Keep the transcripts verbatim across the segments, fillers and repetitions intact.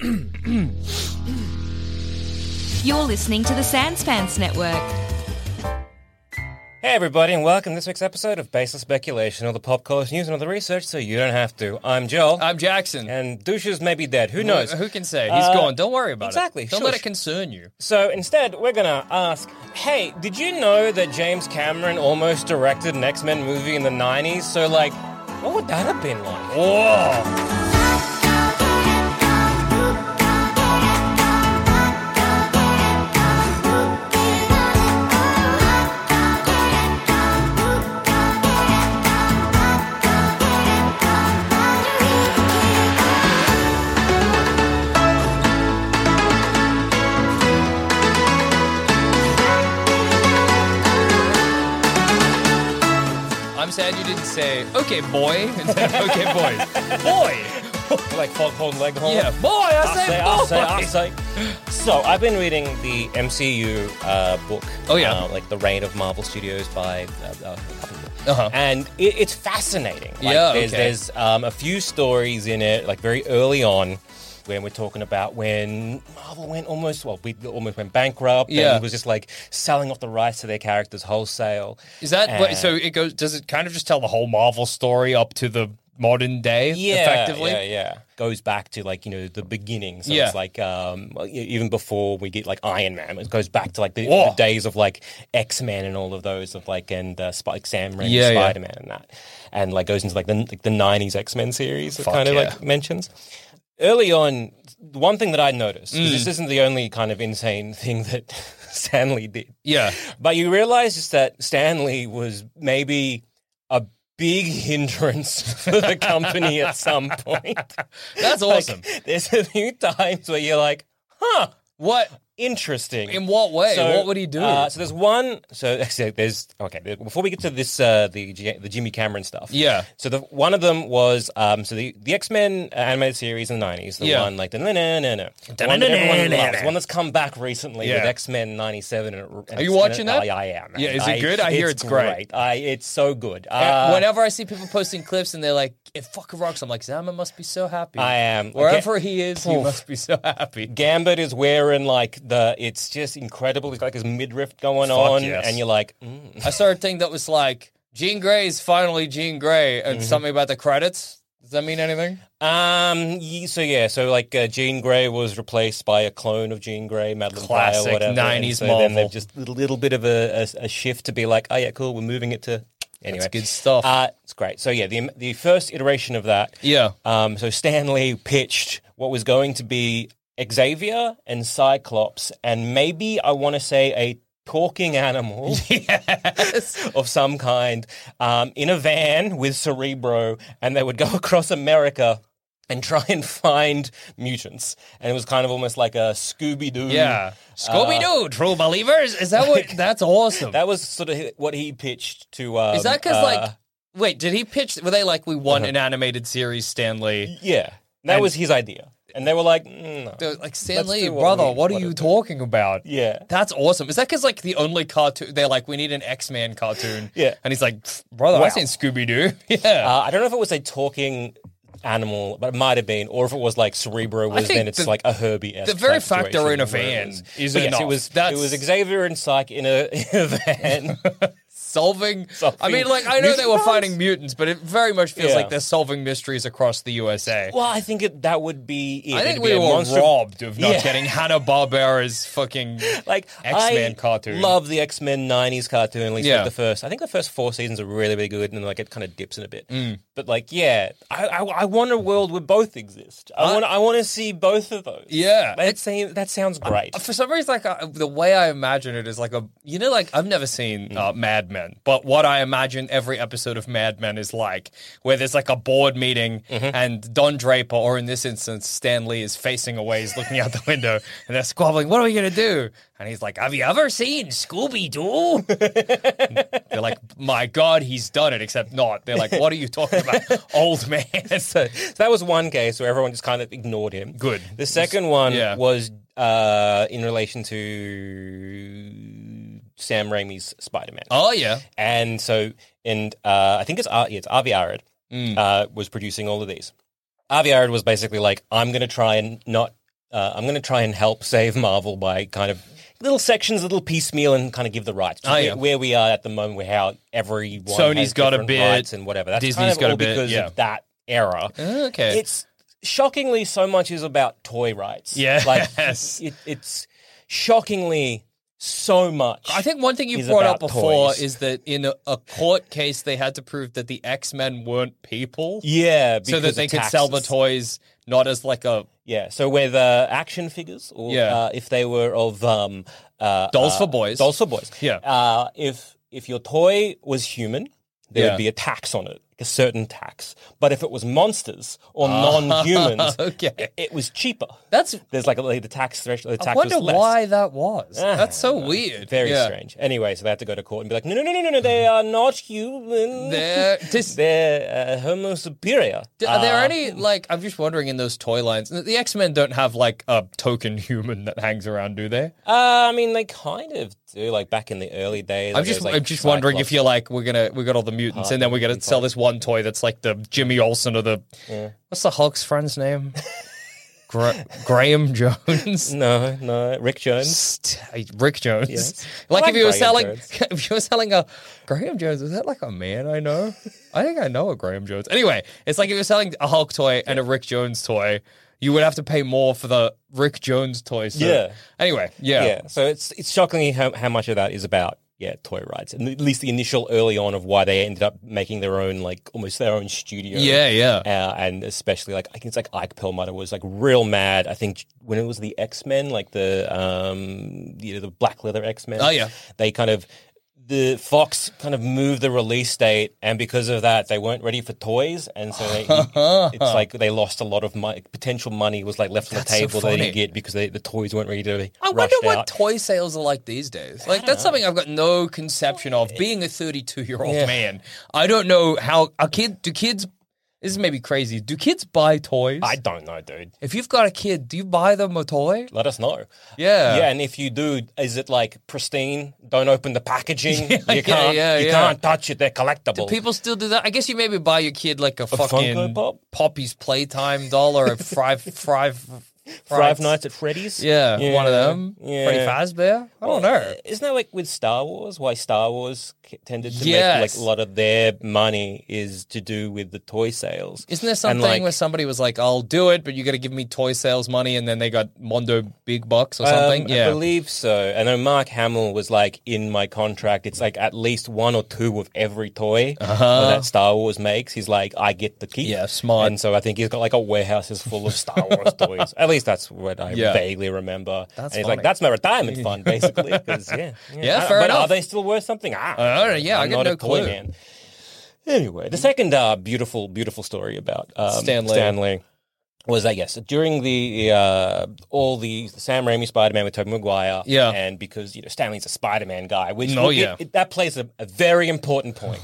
You're listening to the Sanspants Network. Hey everybody, and welcome to this week's episode of Baseless Speculation, all the pop culture news and all the research so you don't have to. I'm Joel. I'm Jackson. And Douches may be dead. Who knows? Who, who can say? He's uh, gone. Don't worry about exactly, it. Don't shush. let it concern you. So instead, we're going to ask, hey, did you know that James Cameron almost directed an X-Men movie in the nineties? So, like, what would that have been like? Whoa! I'm sad you didn't say, okay, boy, instead of, okay, boys. Boy! Like Foghorn Leghorn? Yeah, boy, I, I say, say, boy! I say, I say. So, I've been reading the M C U uh, book. Oh, yeah. Uh, like The Reign of Marvel Studios by uh, uh, a couple of books. Uh-huh. And it, it's fascinating. Like, Yeah, There's, okay. there's um, a few stories in it, like very early on, when we're talking about when Marvel went almost, well, we almost went bankrupt. Yeah. And was just like selling off the rights to their characters wholesale. Is that, And- what, so it goes, does it kind of just tell the whole Marvel story up to the modern day, Yeah, effectively? yeah, yeah. Goes back to like, you know, the beginning. So Yeah. it's like um, well, e- even before we get like Iron Man, it goes back to like the, Whoa. the days of like X-Men and all of those of like and uh, Sp- like Sam Raimi, Yeah, yeah. Spider-Man and that, and like goes into like the like the nineties X-Men series. It Fuck kind of yeah. like mentions. Early on, one thing that I noticed, 'cause Mm. this isn't the only kind of insane thing that Stan Lee did, Yeah. but you realize just that Stan Lee was maybe a big hindrance for the company at some point. That's Like, awesome. there's a few times where you're like, huh, What? interesting. In what way? So, What would he do? Uh, so there's one. So actually, there's okay. there- Before we get to this, uh, the G- the Jimmy Cameron stuff. Yeah. So the one of them was um. So the the X Men animated series in the nineties. The Yeah. one like the no no no no. The one that everyone loves. The one that's come back recently Yeah. with X Men ninety-seven. And, and Are you it's- watching and, that? I, I am. Yeah, man. is it good? I hear it's great. I it's so good. Uh, Uh, Whenever I see people posting clips and they're like, it fucking rocks, I'm like, Zama must be so happy. I am. Wherever he is, he Oof. must be so happy. Gambit is wearing like the. It's just incredible. He's got like his midriff going Fuck on, yes. and you're like, mm. I saw a thing that was like, Jean Grey is finally Jean Grey, and Mm-hmm. something about the credits. Does that mean anything? Um. ye- So yeah. So like, uh, Jean Grey was replaced by a clone of Jean Grey, Madeline Pryor, Classic whatever. nineties and so Then Marvel. they've just a little, little bit of a, a, a shift to be like, oh yeah, cool. We're moving it to. Anyway, That's good stuff. Uh, it's great. So yeah, the the first iteration of that. Yeah. Um. So Stan Lee pitched what was going to be Xavier and Cyclops, and maybe I want to say a talking animal Yes. of some kind um, in a van with Cerebro, and they would go across America and try and find mutants. And it was kind of almost like a Scooby-Doo. Yeah. Scooby Doo, true believers. Is that what? That's awesome. That was sort of what he pitched to... Um, Is that because, uh, like, wait, did he pitch? Were they like, we want Uh-huh. an animated series, Stanley? Yeah, that And- was his idea. And they were like, mm, no. They're like, Let's Stanley, do what brother, we what are wanna you do." talking about? Yeah. That's awesome. Is that because, like, the only cartoon, they're like, we need an X-Men cartoon. Yeah. And he's like, brother, Wow. I seen Scooby-Doo. Yeah. Uh, I don't know if it was a talking animal, but it might have been, or if it was like Cerebro was, think then it's the- like a Herbie. the very fact they're in a van is yes, enough. it was. That's- It was Xavier and Psych in a, in a van. solving, Solving I mean, like, I know they mutant were bugs? fighting mutants, but it very much feels Yeah. like they're solving mysteries across the U S A. Well, I think it, that would be it. I think It'd we be a were monster- robbed of not Yeah. getting Hanna-Barbera's fucking Like X-Men I cartoon. Love the X-Men nineties cartoon. At least Yeah. like the first. I think the first four seasons are really, really good, and then like it kind of dips in a bit. Mm. But like, yeah, I, I, I want a world where both exist. I I- want, I want to see both of those. Yeah. that seems that sounds great. For some reason, like uh, the way I imagine it is like a, you know, like I've never seen Mm. uh, Mad Men, but what I imagine every episode of Mad Men is like, where there's like a board meeting Mm-hmm. and Don Draper, or in this instance, Stan Lee is facing away, he's looking out the window, and they're squabbling. What are we gonna do? And he's like, "Have you ever seen Scooby Doo?" They're like, "My God, he's done it." Except not. They're like, "What are you talking about, old man?" so, so that was one case where everyone just kind of ignored him. Good. The second one Yeah. was uh, in relation to Sam Raimi's Spider-Man. Oh yeah. And so, and uh, I think it's Ar- yeah, it's Avi Arad Mm. uh, was producing all of these. Avi Arad was basically like, I'm going to try and not uh, I'm going to try and help save Marvel by kind of little sections, little piecemeal, and kind of give the rights. Oh, yeah. Where we are at the moment, where how everyone Sony's has got a different bit, rights and whatever. That's Disney's kind of got a all bit, because yeah. of that era. Okay. It's shockingly so much is about toy rights. Yes. Like it, it's shockingly so much. I think one thing you is brought up about before toys. is that in a, a court case, they had to prove that the X-Men weren't people. Yeah, So that because they of could sell the taxes. toys not as like a Yeah, so whether action figures or Yeah. uh, if they were of um, uh, Dolls uh, for boys. dolls for boys. Yeah. Uh, if if your toy was human, there Yeah. would be a tax on it, a certain tax. But if it was monsters or non-humans, okay. it, it was cheaper. That's. There's like, a, like the tax threshold. The I tax wonder was less. why that was. Ah, That's so I don't know. weird. Very Yeah. strange. Anyway, so they had to go to court and be like, no, no, no, no, no, no, they are not human. They're- dis- They're uh, homo superior. D- Are there Uh, any, like, I'm just wondering in those toy lines, the X-Men don't have, like, a token human that hangs around, do they? Uh, I mean, they kind of do. Like back in the early days. I'm like, just, there was, like, I'm just wondering if Cyclops. you're like, we're gonna, we got all the mutants, and then we're gonna sell this one toy that's like the Jimmy Olsen or the, what's the Hulk's friend's name? Gra- Graham Jones. No, no, Rick Jones. St- Rick Jones. Yes. Like I if like you were Graham selling, Jones. if you were selling a Graham Jones, is that like a man I know? I think I know a Graham Jones. Anyway, it's like if you're selling a Hulk toy and a Rick Jones toy, you would have to pay more for the Rick Jones toy. So. Yeah. Anyway, yeah. Yeah, so it's it's shockingly how, how much of that is about yeah toy rights, and at least the initial early on of why they ended up making their own like almost their own studio. Yeah, yeah. Uh, and especially like I think it's like Ike Perlmutter was like real mad. I think when it was the X Men, like the um you know the Black Leather X Men. Oh, yeah. they kind of. The Fox kind of moved the release date, and because of that, they weren't ready for toys, and so they, it's like they lost a lot of money. Potential money was like left on That's the so table they funny. didn't get because they, the toys weren't ready to be I rushed wonder what out. toy sales are like these days. Like that's something I've got no conception of. Being a thirty-two-year-old Yeah. man, I don't know how a kid. Do kids? This is maybe crazy. Do kids buy toys? I don't know, dude. If you've got a kid, do you buy them a toy? Let us know. Yeah. Yeah, and if you do, is it like pristine? Don't open the packaging. Yeah, you can't. yeah, you yeah. can't touch it. They're collectible. Do people still do that? I guess you maybe buy your kid like a, fucking Funko Pop? Poppy's Playtime doll or a Five Five Five Nights at Freddy's. Yeah, one of them. Yeah. Freddy Fazbear. I don't know. Isn't that like with Star Wars? Why Star Wars k- tended to Yes. make like a lot of their money is to do with the toy sales. Isn't there And, something like, where somebody was like, "I'll do it, but you got to give me toy sales money," and then they got Mondo big bucks or something? Um, yeah, I believe so. I know Mark Hamill was like in my contract. It's like at least one or two of every toy Uh-huh. that Star Wars makes. He's like, I get the keep. Yeah, smart. And so I think he's got like a warehouse is full of Star Wars toys. At least that's what I Yeah. vaguely remember. That's and he's funny. like, that's my retirement fund, basically. 'Cause, yeah, Yeah, I- fair but enough. are they still worth something? Ah, I don't know. Yeah, I I'm got not no a toy clue. man. Anyway, the second uh, beautiful, beautiful story about um, Stan Lee. Stan Lee was that yes, during the uh, all the Sam Raimi Spider-Man with Tobey Maguire, Yeah. and because you know Stanley's a Spider-Man guy, which Oh, it- yeah. it- that plays a, a very important point.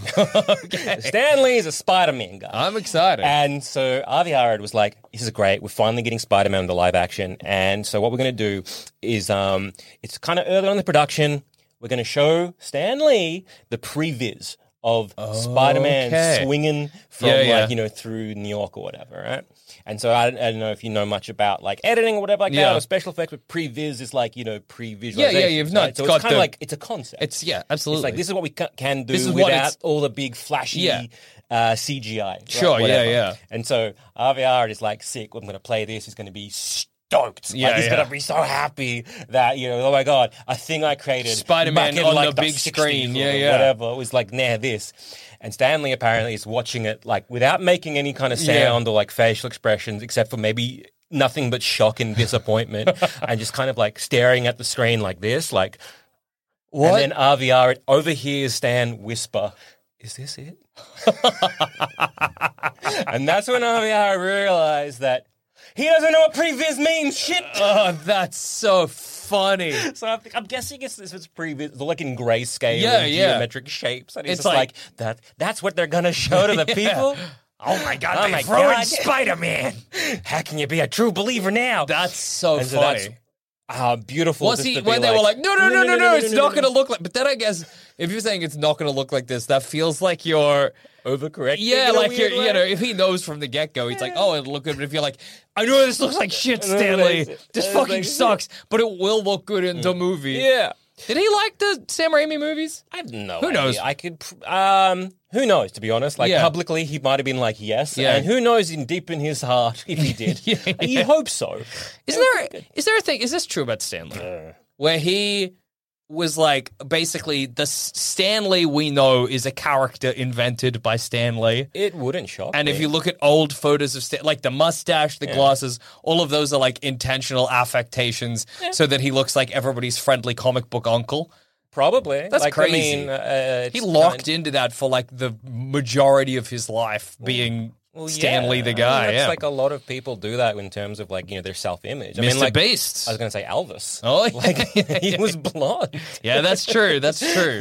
Stan Lee is a Spider-Man guy, I'm excited. and so Avi Arad was like, "This is great. We're finally getting Spider-Man in the live action." And so what we're going to do is, um, it's kind of early on in the production. We're going to show Stan Lee the previs of Spider-Man okay. swinging from Yeah, yeah. like you know through New York or whatever, right? And so I, I don't know if you know much about like editing or whatever like Yeah. that or special effects, but previs is like you know pre-visualization. Yeah, yeah, you've not right? So got it's kind the- of like it's a concept. it's yeah, It's absolutely. like this is what we ca- can do This is what without it's- all the big flashy Yeah. uh, C G I. right? Sure, yeah, Whatever. yeah. And so R V R is like sick. I'm going to play this. He's going to be stoked. Yeah, like, he's yeah. going to be so happy that you know. Oh my god, a thing I created, Spider-Man back in, on like, the big sixties screen. or Yeah, yeah. whatever. It was like nah this. And Stanley apparently is watching it like without making any kind of Yeah. sound or like facial expressions, except for maybe nothing but shock and disappointment, and just kind of like staring at the screen like this, like. What? And then R V R overhears Stan whisper, "Is this it?" And that's when R V R realized that he doesn't know what previs means. Shit. Oh, that's so funny. So I'm, I'm guessing it's if it's previs, it's like in grayscale, Yeah, and yeah. geometric shapes, and it's, It's just like, like- that. That's what they're gonna show to the Yeah. people. Oh my god! Oh they my throw in God. Spider-Man. How can you be a true believer now? That's so And so funny. that's Ah, beautiful. Was just he to be when they were like, no, no, no, no, no, it's not no, going to look like. But then I guess if you're saying it's not going to look like this, that feels like you're overcorrecting. yeah, in a like weird you're, way? you know, if he knows from the get go, he's like, oh, it'll look good. But if you're like, I know this looks like shit, Stanley. it's- This it's fucking like- sucks, but it will look good in the movie. Yeah. Did he like the Sam Raimi movies? I have no Who idea. knows? I could, pr- um, who knows, to be honest. Like, Yeah. publicly, he might have been like, yes. Yeah. And who knows in deep in his heart if he did. Yeah, yeah. You'd hope so. Is there is there a thing? Is this true about Stanley? Uh, Where he was like basically the S- Stanley we know is a character invented by Stanley. it wouldn't shock And me. if you look at old photos of Stan, like the mustache, the glasses, all of those are like intentional affectations so that he looks like everybody's friendly comic book uncle. Probably. That's like, crazy. I mean, uh, He it's locked kind- into that for like the majority of his life being Well, Stanley yeah. the I mean, guy. that's yeah. like a lot of people do that in terms of like, you know, their self-image. I Mister mean, like, Beast. I was going to say Elvis. Oh, yeah. Like, he was blonde. Yeah, that's true. That's true.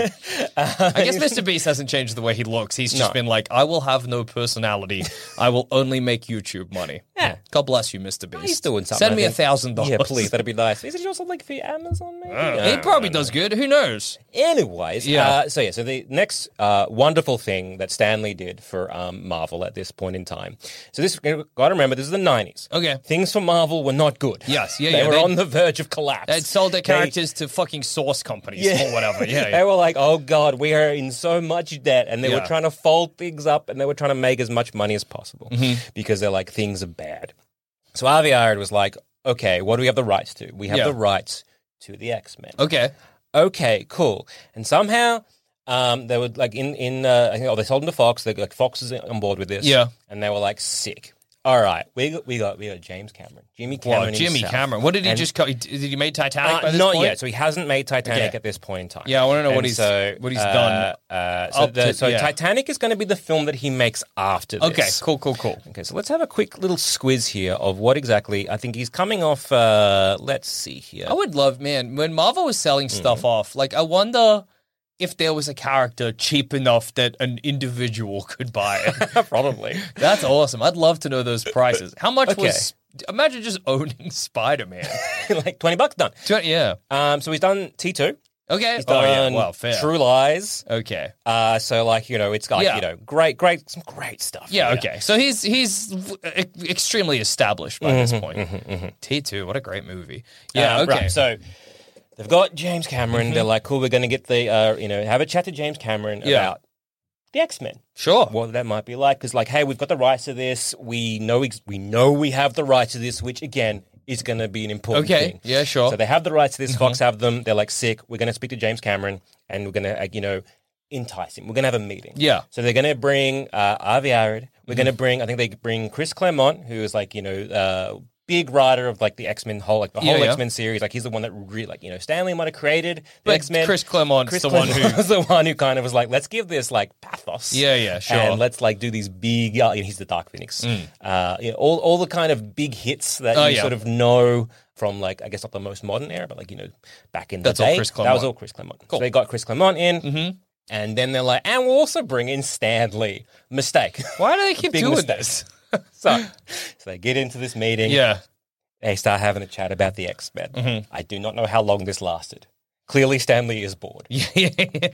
I guess Mister Beast hasn't changed the way he looks. He's just No. been like, I will have no personality. I will only make YouTube money. Yeah. God bless you, Mister Beast. He's doing something. Send me I a think. thousand dollars. Yeah, please. That'd be nice. Is it also like for Amazon, maybe? He probably does good. Who knows? Anyways, Yeah. uh, so yeah, so the next uh, wonderful thing that Stanley did for um, Marvel at this point in time. So this, got to remember, this is the nineties. Okay. Things for Marvel were not good. Yes, yeah, they yeah, were they- on the verge of collapse. They'd sold their They- characters to fucking source companies Yeah. or whatever. Yeah, They yeah. were like, oh God, we are in so much debt. And they Yeah. were trying to fold things up and they were trying to make as much money as possible Mm-hmm. because they're like, things are bad. So Avi Arad was like, okay, what do we have the rights to? We have Yeah. the rights to the X-Men. Okay. Okay, cool. And somehow um, they were like in, in uh, I think, oh, they sold them to Fox. They like Fox is on board with this. Yeah. And they were like, sick. All right, we got, we got, we got James Cameron. Jimmy Well, Cameron Jimmy himself. Cameron. What did he And- just? Co- did he make Titanic Uh, by this not point? yet. So he hasn't made Titanic Okay. at this point in time. Yeah, I wanna know what And he's- so, what he's uh, done Uh, so up the, to- so yeah. Titanic is going to be the film that he makes after this. Okay. Cool. Cool. Cool. Okay, so let's have a quick little squiz here of what exactly. I think he's coming off. Uh, let's see here. I would love, man, when Marvel was selling Mm-hmm. stuff off. Like, I wonder if there was a character cheap enough that an individual could buy it. Probably. That's awesome. I'd love to know those prices. How much Okay. was? Imagine just owning Spider Man. Like twenty bucks done. Yeah. Um, so he's done T two. Okay. He's Oh yeah. done Well, fair. True Lies. Okay. Uh, so like you know, it's like Yeah. you know, great, great, some great stuff. Yeah. here. Okay. So he's he's e- extremely established by Mm-hmm, this point. T two. What a great movie. Yeah. Uh, okay. Right, so they've got James Cameron. Mm-hmm. They're like, cool. We're going to get the uh, you know, have a chat to James Cameron Yeah. about the X-Men. Sure. What that might be like, because like, hey, we've got the rights to this. We know ex- we know we have the rights to this, which again is going to be an important Okay. thing. Yeah. Sure. So they have the rights to this. Fox have them. They're like, sick. We're going to speak to James Cameron, and we're going to, uh, you know, entice him. We're going to have a meeting. Yeah. So they're going to bring uh, Avi Arad. We're going to bring. I think they bring Chris Claremont, who is like, you know, uh, big writer of like the X-Men whole, like the Yeah, whole yeah. X-Men series. Like he's the one that really, like, you know, Stanley might have created the But X-Men. Chris Claremont's Chris the one who. Claremont was the one who kind of was like, let's give this like pathos. Yeah, yeah, sure. And let's like do these big. Yeah, he's the Dark Phoenix. Uh, you know, all all the kind of big hits that Mm. Oh, you yeah. sort of know from like I guess not the most modern era, but like you know back in the That's all day. Chris That was Claremont. all Chris Claremont. Cool. So they got Chris Claremont in, mm-hmm. and then they're like, and we'll also bring in Stan Lee. Mistake. Why do they keep Big doing mistake. this? so, so they get into this meeting. Yeah. They start having a chat about the X-Men. Mm-hmm. I do not know how long this lasted. Clearly, Stanley is bored. Yeah.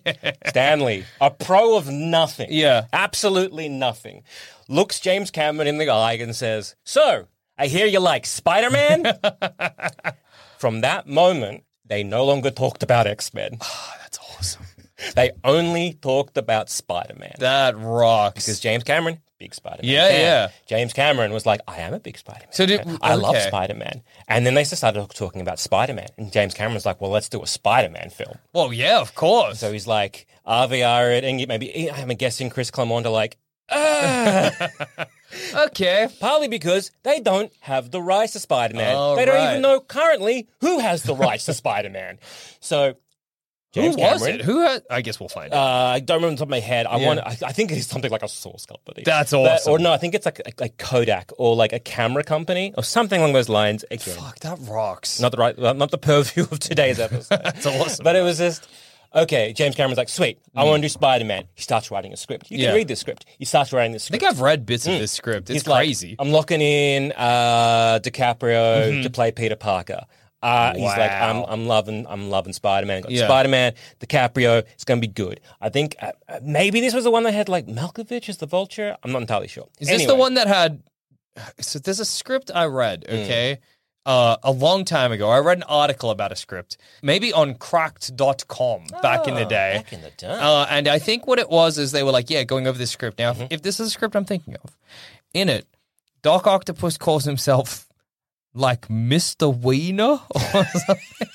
Stanley, a pro of nothing. Yeah. Absolutely nothing. Looks James Cameron in the eye and says, so, I hear you like Spider-Man? From that moment, they no longer talked about X-Men. That's awesome. They only talked about Spider-Man. That rocks. Because James Cameron, big Spider-Man Yeah, fan. yeah. James Cameron was like, I am a big Spider-Man So did- fan. I love okay. Spider-Man. And then they started talking about Spider-Man. And James Cameron was like, well, let's do a Spider-Man film. Well, yeah, of course. So he's like, Avi Arad, and maybe, I'm guessing Chris Claremont are like, ah. okay. Partly because they don't have the rights to Spider-Man. Oh, they don't right. even know currently who has the rights to Spider-Man. So, James Who was Cameron, it? Who had? I guess we'll find out. Uh, I don't remember on the top of my head. I Yeah. want. I, I think it is something like a source company. That's But- awesome. or no, I think it's like like Kodak or like a camera company or something along those lines. Again, Fuck, that rocks. not the right, well, not the purview of today's episode. That's awesome. But it was just okay. James Cameron's like, sweet, I want to do Spider-Man. He starts writing a script. You Yeah. can read this script. He starts writing this I script. think I've read bits of this script. It's He's like, crazy. I'm locking in uh, DiCaprio Mm-hmm. to play Peter Parker. Uh, He's like, I'm, Wow. I'm loving, I'm loving Spider-Man. Got Yeah. Spider-Man, DiCaprio. It's going to be good. I think uh, uh, maybe this was the one that had like Malkovich as the Vulture. I'm not entirely sure. Is this the Anyway. one that had? So there's a script I read. Mm. Okay. Uh, a long time ago, I read an article about a script, maybe on cracked dot com back in the Oh, day. Back in the day. Uh, and I think what it was is they were like, yeah, going over this script. Now, Mm-hmm. if, if this is a script I'm thinking of, in it, Doc Octopus calls himself like Mister Wiener or something.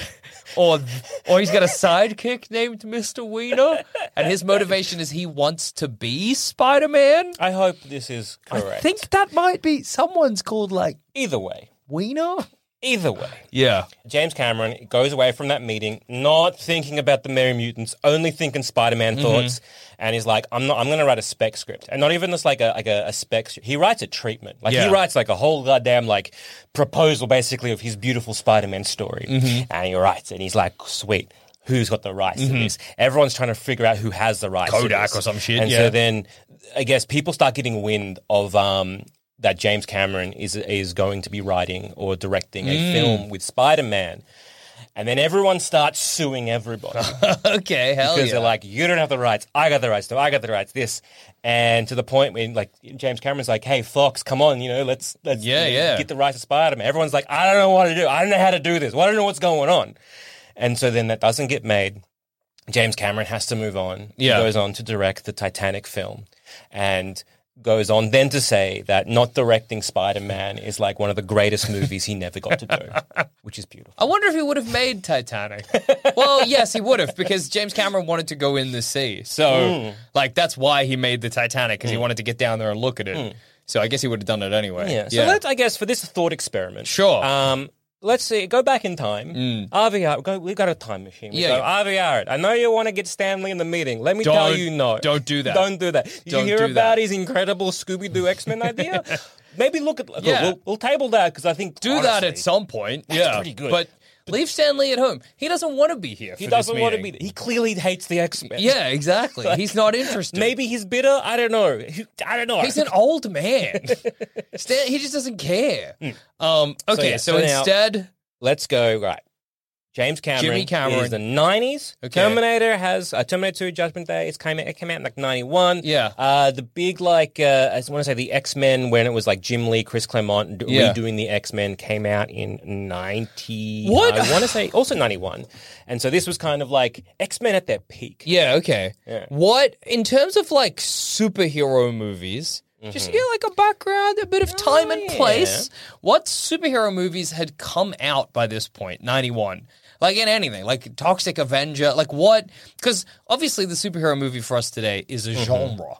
Or, or he's got a sidekick named Mister Wiener, and his motivation is he wants to be Spider-Man. I hope this is correct. I think that might be someone's called like Either way. Wiener. Either way. Yeah. James Cameron goes away from that meeting not thinking about the Merry Mutants, only thinking Spider-Man Mm-hmm. thoughts, and he's like, "I'm not. I'm going to write a spec script, and not even just like a like a, a spec. Script. He writes a treatment. Like Yeah. he writes like a whole goddamn like proposal, basically, of his beautiful Spider-Man story, Mm-hmm. and he writes it. And he's like, "Sweet, who's got the rights to this?" Everyone's trying to figure out who has the rights. to Kodak this. or some shit, And yeah. so then, I guess people start getting wind of um. that James Cameron is is going to be writing or directing a Mm. film with Spider-Man. And then everyone starts suing everybody Okay, hell because yeah. they're like, you don't have the rights, I got the rights, no, I got the rights, this. And to the point when like James Cameron's like, hey, Fox, come on, you know, let's, let's Yeah, you know, yeah. get the rights to Spider-Man. Everyone's like, I don't know what to do. I don't know how to do this. I don't know what's going on. And so then that doesn't get made. James Cameron has to move on. Yeah. He goes on to direct the Titanic film. And goes on then to say that not directing Spider-Man is like one of the greatest movies he never got to do, which is beautiful. I wonder if he would have made Titanic. Well, yes, he would have, because James Cameron wanted to go in the sea. So, like, that's why he made the Titanic, because he wanted to get down there and look at it. So I guess he would have done it anyway. Yeah. So let's, I guess, for this thought experiment. Sure. Um, let's see. Go back in time. R V R. Go, we've got a time machine. We Yeah, go, yeah. R V R it. I know you want to get Stanley in the meeting. Let me tell Don't- you, no. don't do that. Don't do that. Did Don't you hear do about that. his incredible Scooby-Doo X-Men idea? Maybe look at. Look, Yeah. we'll, we'll table that because I think do that honestly, at some point. yeah, pretty good. But leave Stanley at home. He doesn't want to be here. He for doesn't this want to meeting. be. He clearly hates the X-Men. Yeah, exactly. He's not interested. Maybe he's bitter. I don't know. He- I don't know. He's an old man. Stan, he just doesn't care. Um, okay, yeah, so, so now- instead, Let's go right. James Cameron, Jimmy Cameron. is the nineties. Okay. Terminator has uh, Terminator two Judgment Day. It's came out, it came out in like ninety-one. Yeah. Uh, the big like uh, I want to say the X Men when it was like Jim Lee, Chris Claremont d- Yeah. redoing the X Men came out in ninety. What? I want to say also ninety-one. And so this was kind of like X Men at their peak. yeah, okay. Yeah. What, in terms of like superhero movies, just to get like a background, a bit of time and Mm-hmm. Oh, yeah. place, what superhero movies had come out by this point, ninety-one? Like in anything, like Toxic Avenger, like what? Because obviously the superhero movie for us today is a genre.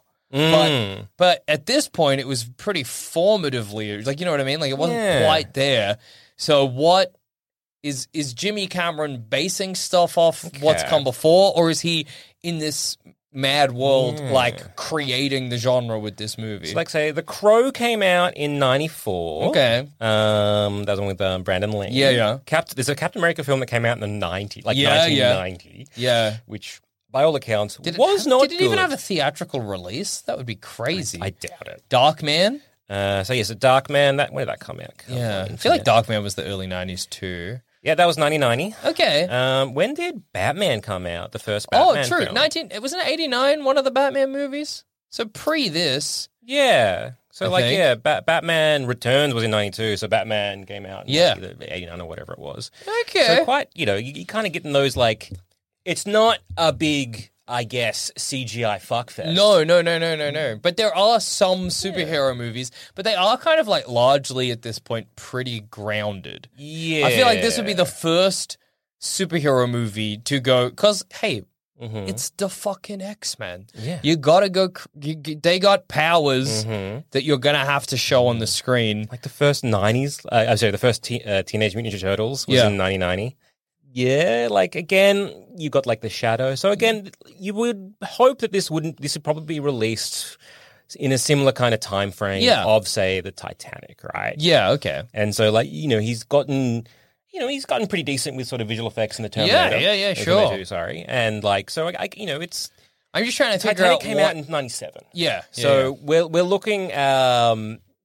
Mm. But, but at this point, it was pretty formatively, like, you know what I mean? Like, it wasn't Yeah. quite there. So what is is Jimmy Cameron basing stuff off what's Okay. come before, or is he in this mad world, like, creating the genre with this movie? So like say The Crow came out in ninety-four. Okay. Um, that was one with um, Brandon Lee. Yeah, yeah. Cap- There's a Captain America film that came out in the nineties, like Yeah, yeah. nineteen ninety, yeah. which by all accounts Did it was have- not Did it even good. have a theatrical release? That would be crazy. I doubt it. Darkman? Uh, so yes, a Darkman. That when did that come out? Come Yeah. on, I feel like internet. Darkman was the early nineties too. Yeah, that was nineteen ninety. Okay. Um, when did Batman come out? The first oh, Batman true. film? nineteen It wasn't eighty-nine, one of the Batman movies? So pre this. Yeah. So I like think. yeah, ba- Batman Returns was in ninety-two. So Batman came out in Yeah. like, either eighty-nine or whatever it was. Okay. So quite, you know, you, you kind of getting those like, it's not a big, I guess, C G I fuckfest. No, no, no, no, no, no. But there are some superhero movies, but they are kind of like largely at this point pretty grounded. Yeah. I feel like this would be the first superhero movie to go, because, hey, Mhm. it's the fucking X-Men. Yeah. You gotta go, cr- you, they got powers Mhm. that you're gonna have to show on the screen. Like the first nineties, uh, I'm sorry, the first te- uh, Teenage Mutant Ninja Turtles was Yeah. in nineteen ninety. Yeah, like again, you got like the Shadow. So again, you would hope that this wouldn't, this would probably be released in a similar kind of time frame Yeah. of, say, the Titanic, right? Yeah, okay. And so, like, you know, he's gotten, you know, he's gotten pretty decent with sort of visual effects in the Terminator. yeah, yeah, Uh, sure. Terminator two, sorry, and like, so I, I- you know, it's I'm just trying to figure Titanic out came what... out in ninety-seven. Yeah. So yeah, we're we're looking, um,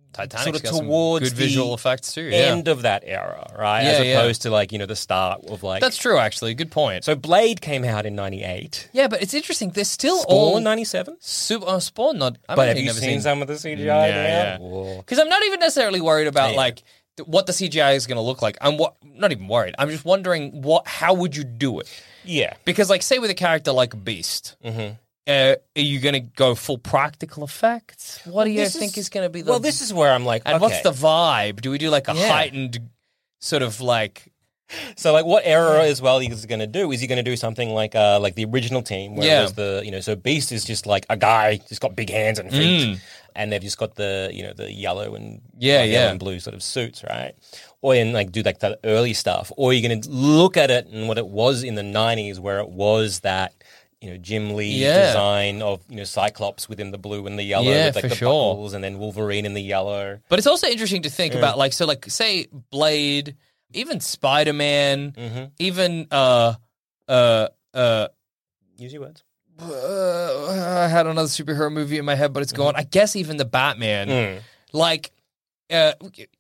Titanic's sort of got some towards good visual the effects too. end Yeah. of that era, right? Yeah, As yeah. opposed to like, you know, the start of like... That's true, actually. Good point. So Blade came out in ninety-eight. Yeah, but it's interesting. They're still all Spawn, ninety-seven? super. Oh, Spawn, not. I've But have actually you never seen, seen some of the C G I? Yeah, yeah. Whoa. Because I'm not even necessarily worried about Yeah. like th- what the C G I is going to look like. I'm what not even worried. I'm just wondering what how would you do it? Yeah. Because like say with a character like Beast, Mm-hmm. uh, are you going to go full practical effects? What do you This think is- is going to be the Well, this is where I'm like, and okay. what's the vibe? Do we do like a Yeah. heightened sort of like So, like, what era as well he's going to do? Is he going to do something like uh, like the original team, where Yeah. it was the, you know, so Beast is just like a guy, just got big hands and feet, Mm. and they've just got the, you know, the yellow and Yeah, like, yellow yeah. and blue sort of suits, right? Or in like do like the early stuff, or you're going to look at it and what it was in the nineties, where it was that, you know, Jim Lee Yeah. design of, you know, Cyclops within the blue and the yellow, Yeah, with like for the sure. buckles, and then Wolverine in the yellow. But it's also interesting to think about, like, so, like, say Blade, even Spider Man, Mm-hmm. even uh, uh, uh, Use your words. uh, I had another superhero movie in my head, but it's gone. I guess even the Batman, Mm. like, uh,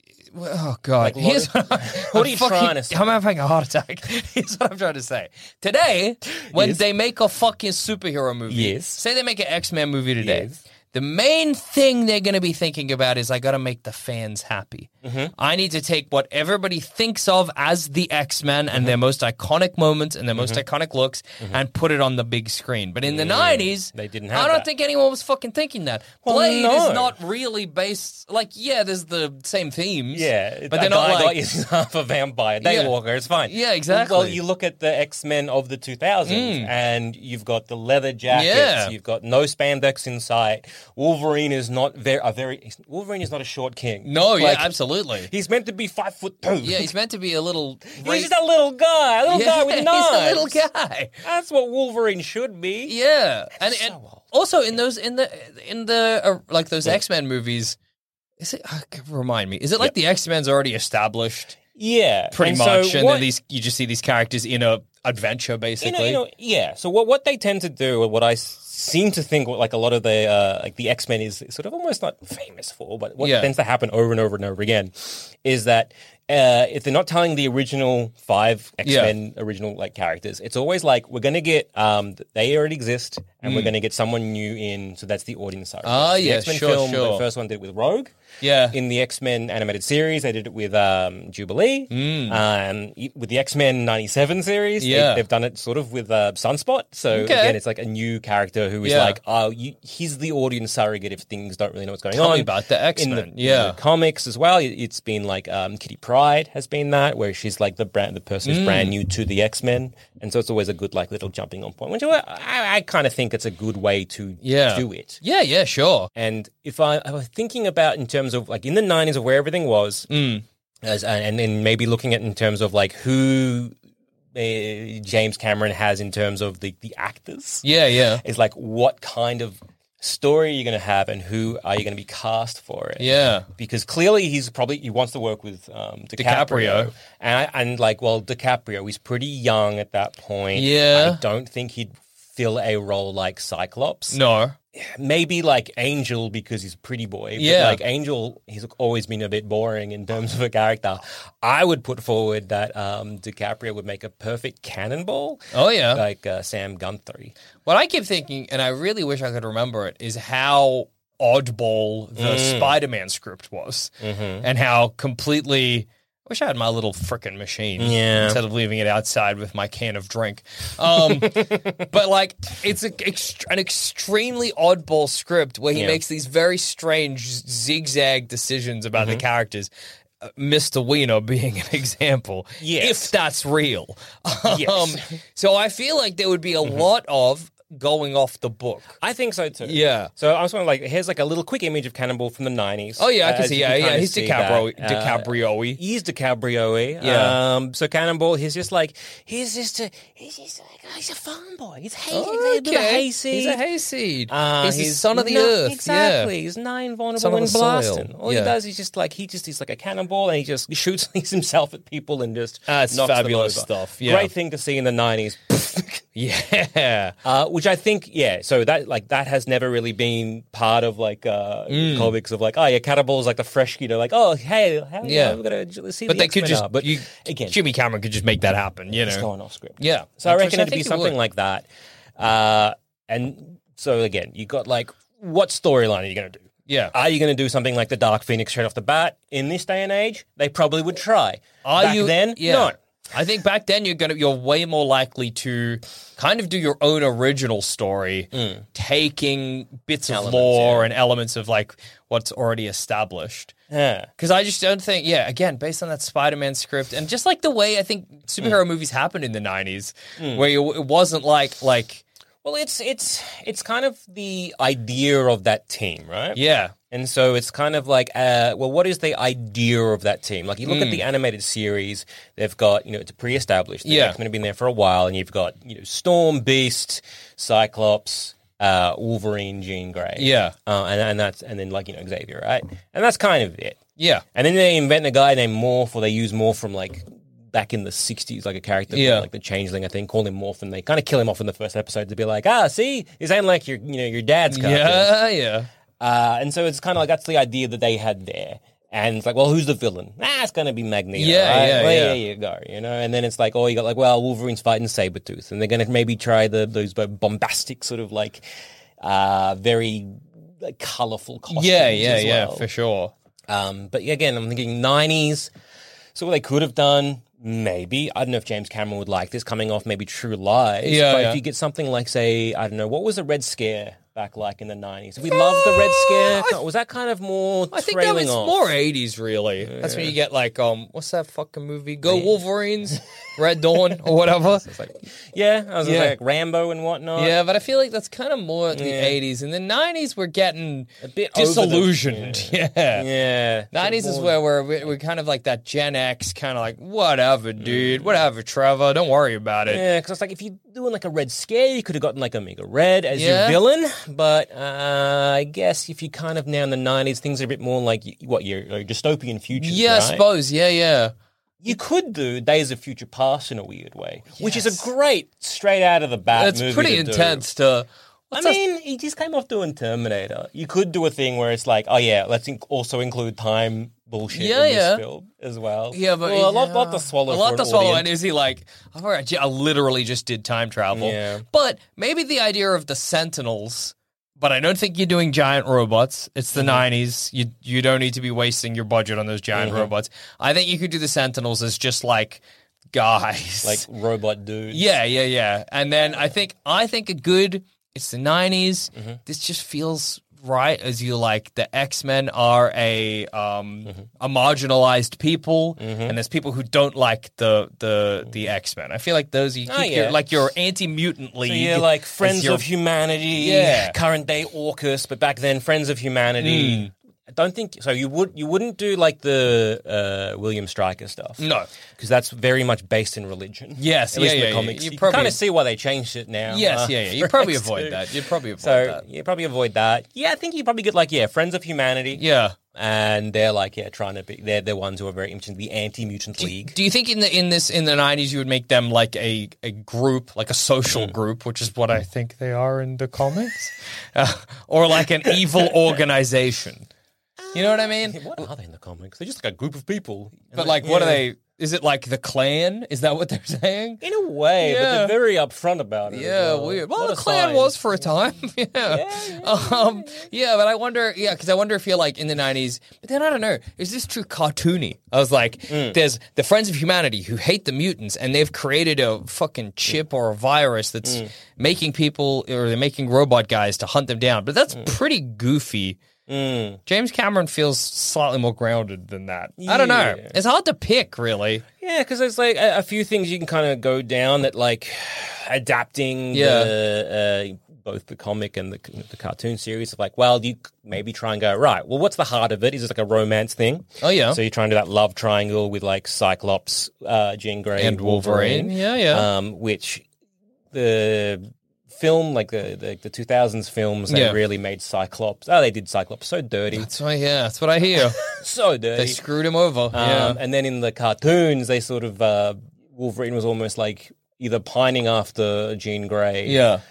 oh god, Like, what- here's what, what are you trying to say? I'm having a heart attack. Here's what I'm trying to say. Today, when Yes. they make a fucking superhero movie, Yes. say they make an X-Men movie today. Yes. The main thing they're going to be thinking about is I got to make the fans happy. Mm-hmm. I need to take what everybody thinks of as the X-Men and their most iconic moments and their most Mm-hmm. iconic looks and put it on the big screen. But in the nineties, They didn't I have don't that. think anyone was fucking thinking that. Well, Blade no. is not really based, like, yeah, there's the same themes. Yeah, but a they're not guy like, is half a vampire. Daywalker, it's fine. Yeah, exactly. Well, you look at the X Men of the two thousands, and you've got the leather jackets. Yeah. You've got no spandex in sight. Wolverine is not very a very. Wolverine is not a short king. no, yeah, Like, absolutely. He's meant to be five foot two. Yeah, he's meant to be a little. He's just a little guy, a little yeah, guy with knives. he's a little guy. That's what Wolverine should be. Yeah, and, so and old. also in those in the in the uh, like those X Men movies, is it? Uh, remind me, is it like the X Men's already established Yeah, pretty and much, so and what- then these you just see these characters in a adventure You basically? know, you know, yeah. So what what they tend to do, or what I s- seem to think, like a lot of the uh, like the X Men is sort of almost not famous for, but what Yeah. tends to happen over and over and over again, is that uh, if they're not telling the original five X Men original like characters, it's always like we're going to get um they already exist, and we're going to get someone new in, so that's the audience side. Mm. Ah, the yeah, X-Men sure, film, sure. The first one did it with Rogue. Yeah. In the X-Men animated series, they did it with um, Jubilee. Mm. Um, y- with the X-Men ninety-seven series, Yeah. they, they've done it sort of with uh, Sunspot. So Okay. again, it's like a new character who is Yeah. like, oh, you, he's the audience surrogate if things don't really know what's going Tell on. me about the In X-Men. the, in Yeah. the comics as well, it- it's been like um, Kitty Pryde has been that, where she's like the brand, the person who's Mm. brand new to the X-Men, and so it's always a good like little jumping on point. Which I, I, I kind of think it's a good way to Yeah. do it. Yeah, yeah, sure. And if I, I was thinking about in terms of like in the nineties of where everything was, Mm. as, and then maybe looking at in terms of like who uh, James Cameron has in terms of the, the actors, Yeah, yeah, is like what kind of story you're going to have and who are you going to be cast for it. yeah. Because clearly he's probably he wants to work with um, DiCaprio, DiCaprio. and I, and like well DiCaprio he's pretty young at that point. Yeah. I don't think he'd fill a role like Cyclops. No. Maybe like Angel because he's a pretty boy. But Yeah. like Angel, he's always been a bit boring in terms of a character. I would put forward that um, DiCaprio would make a perfect cannonball, Oh yeah. like uh, Sam Guthrie. What I keep thinking, and I really wish I could remember it, is how oddball the Mm. Spider-Man script was, Mm-hmm. and how completely. I wish I had my little frickin' machine Yeah. instead of leaving it outside with my can of drink. Um, but like, it's a, ext- an extremely oddball script where he Yeah. makes these very strange zigzag decisions about Mm-hmm. the characters. Uh, Mister Wiener being an example, Yes. if that's real. Yes. Um, so I feel like there would be a lot of going off the book. I think so too. Yeah. So I was wondering, like, here's like a little quick image of Cannonball from the nineties. Oh yeah, I can As see. you Yeah, yeah, kinda he's see DiCaprio, that. Uh, DiCaprio-y. He's DiCaprio. Yeah. Um, so Cannonball, he's just like he's just a he's just like he's a farm boy. He's hay, he's a bit of a hayseed. He's a hayseed. Uh, he's the son of the not- earth. Exactly. He's not invulnerable Son of in the soil. blasting. All Yeah. he does is just like he just he's like a cannonball and he just shoots himself at people and just That's knocks them fabulous over. stuff, yeah. Great thing to see in the nineties. Yeah. Yeah. Uh, which I think, yeah, so that like that has never really been part of like uh, Mm. comics of like, oh yeah, Cannibal is like the fresh, you know, like, oh hey, how, Yeah. yeah, we're gonna j- see But the they could X-Men just, now. But you, again, Jimmy Cameron could just make that happen, you it's know? going off script. Yeah. So I Which reckon it'd think be it something would. like that. Uh, and so again, you got like, what storyline are you going to do? Yeah. Are you going to do something like the Dark Phoenix straight off the bat? In this day and age, they probably would try. Are Back you then? Yeah. No. I think back then you're gonna you're way more likely to kind of do your own original story, taking bits of Elements, lore yeah. and elements of like what's already established. Yeah. Because I just don't think, yeah, again, based on that Spider-Man script and just like the way I think superhero movies happened in the nineties, where you, it wasn't like like Well, it's it's it's kind of the idea of that team, right? yeah. And so it's kind of like, uh, well, what is the idea of that team? Like, you look at the animated series, they've got, you know, it's pre-established. The Yeah. X-Men have been there for a while, and you've got, you know, Storm, Beast, Cyclops, uh, Wolverine, Jean Grey. Yeah. Uh, and, and that's, and then, like, you know, Xavier, right? And that's kind of it. Yeah. And then they invent a guy named Morph, or they use Morph from, like, back in the sixties, like a character, Yeah. called, like the Changeling, I think, call him Morph, and they kind of kill him off in the first episode to be like, ah, see, this ain't like your, you know, your dad's cartoon. Yeah, yeah. Uh, and so it's kind of like that's the idea that they had there. And it's like, well, who's the villain? Ah, it's going to be Magneto. Yeah, right? yeah, well, yeah. There you go, you know? And then it's like, oh, you got like, well, Wolverine's fighting Sabretooth. And they're going to maybe try the those bombastic sort of like uh, very like, colorful costumes Yeah, yeah, as yeah, well. for sure. Um, but again, I'm thinking nineties. So what they could have done, maybe. I don't know if James Cameron would like this, coming off maybe True Lies. Yeah, but yeah. if you get something like, say, I don't know, what was the Red Scare back like in the nineties? We loved the Red Scare. Was that kind of more I think that trailing was off? more eighties, really. That's when you get like, um, what's that fucking movie? Go Wolverines, Red Dawn, or whatever. Yeah, I was Yeah. like Rambo and whatnot. Yeah, but I feel like that's kind of more the Yeah. eighties. In the nineties, we're getting A bit over the- disillusioned. Yeah. Yeah. nineties is More- where we're, we're kind of like that Gen X, kind of like, whatever, dude. Whatever, Trevor. Don't worry about it. Yeah, because it's like if you're doing like a Red Scare, you could have gotten like Omega Red as Yeah. your villain. But uh, I guess if you kind of now in the nineties, things are a bit more like what your, your dystopian futures. Yeah, I right? suppose. Yeah, yeah. You could do Days of Future Past in a weird way, which is Yes. a great straight out of the bat It's movie pretty to do. intense to. I what's that- mean, he just came off doing Terminator. You could do a thing where it's like, oh yeah, let's in- also include time bullshit Yeah, in this yeah. film as well. Yeah, but well, a lot, yeah. lot to swallow. A lot for to an swallow. audience. And is he like, I've already, I literally just did time travel. Yeah. But maybe the idea of the Sentinels. But I don't think you're doing giant robots. It's Mm-hmm. the nineties. You you don't need to be wasting your budget on those giant Mm-hmm. robots. I think you could do the Sentinels as just like guys, like robot dudes. yeah, yeah, yeah. And then I think I think a good. It's the nineties. Mm-hmm. This just feels right as you like the X-Men are a um Mm-hmm. a marginalized people, and there's people who don't like the the the X-Men. I feel like those you keep Oh, your, yeah. like your anti-mutant league. So you're like as Friends your- of Humanity, Yeah. current day Orcus, but back then Friends of Humanity. Hmm. I don't think so. You would you wouldn't do like the uh, William Stryker stuff, No. because that's very much based in religion. Yes, at least yeah, in the yeah, comics. yeah. You You, probably- kind of see why they changed it now. Yes, uh, yeah, yeah. You for probably X avoid two. that. You'd probably avoid So that. you probably avoid that. Yeah, I think you probably get like yeah, Friends of Humanity. Yeah. and they're like yeah, trying to be. They're the ones who are very interested in the anti-mutant league. Do you think in the in this in the nineties you would make them like a, a group, like a social Hmm. group, which is what I think they are in the comics, uh, or like an evil organization? You know what I mean? What are they in the comics? They're just like a group of people. But like, what are Yeah. they? Is it like the Klan? Is that what they're saying? In a way, but Yeah. they're very upfront about it. as Yeah, well. weird. A lot Well, the of Klan signs. was for a time. yeah. yeah, um, yeah, but I wonder, yeah, because I wonder if you're like in the nineties, but then I don't know, is this too cartoony? I was like, Mm. there's the Friends of Humanity who hate the mutants and they've created a fucking chip or a virus that's Mm. making people, or they're making robot guys to hunt them down. But that's Mm. pretty goofy. James Cameron feels slightly more grounded than that. I don't know. Yeah. It's hard to pick, really. Yeah, because there's like a, a few things you can kind of go down that like adapting Yeah. the, uh, both the comic and the, the cartoon series of like, well, you c- maybe try and go, right, well, what's the heart of it? Is it like a romance thing? Oh, yeah. So you're trying to do that love triangle with like Cyclops, uh, Jean Grey, And Wolverine. Yeah, yeah. Um, which the film, like the, the, the two thousands films, they Yeah. really made Cyclops, oh, they did Cyclops so dirty. That's why, yeah, that's what I hear. so dirty. They screwed him over. Um, yeah. And then in the cartoons, they sort of uh, Wolverine was almost like either pining after Jean Grey, Yeah.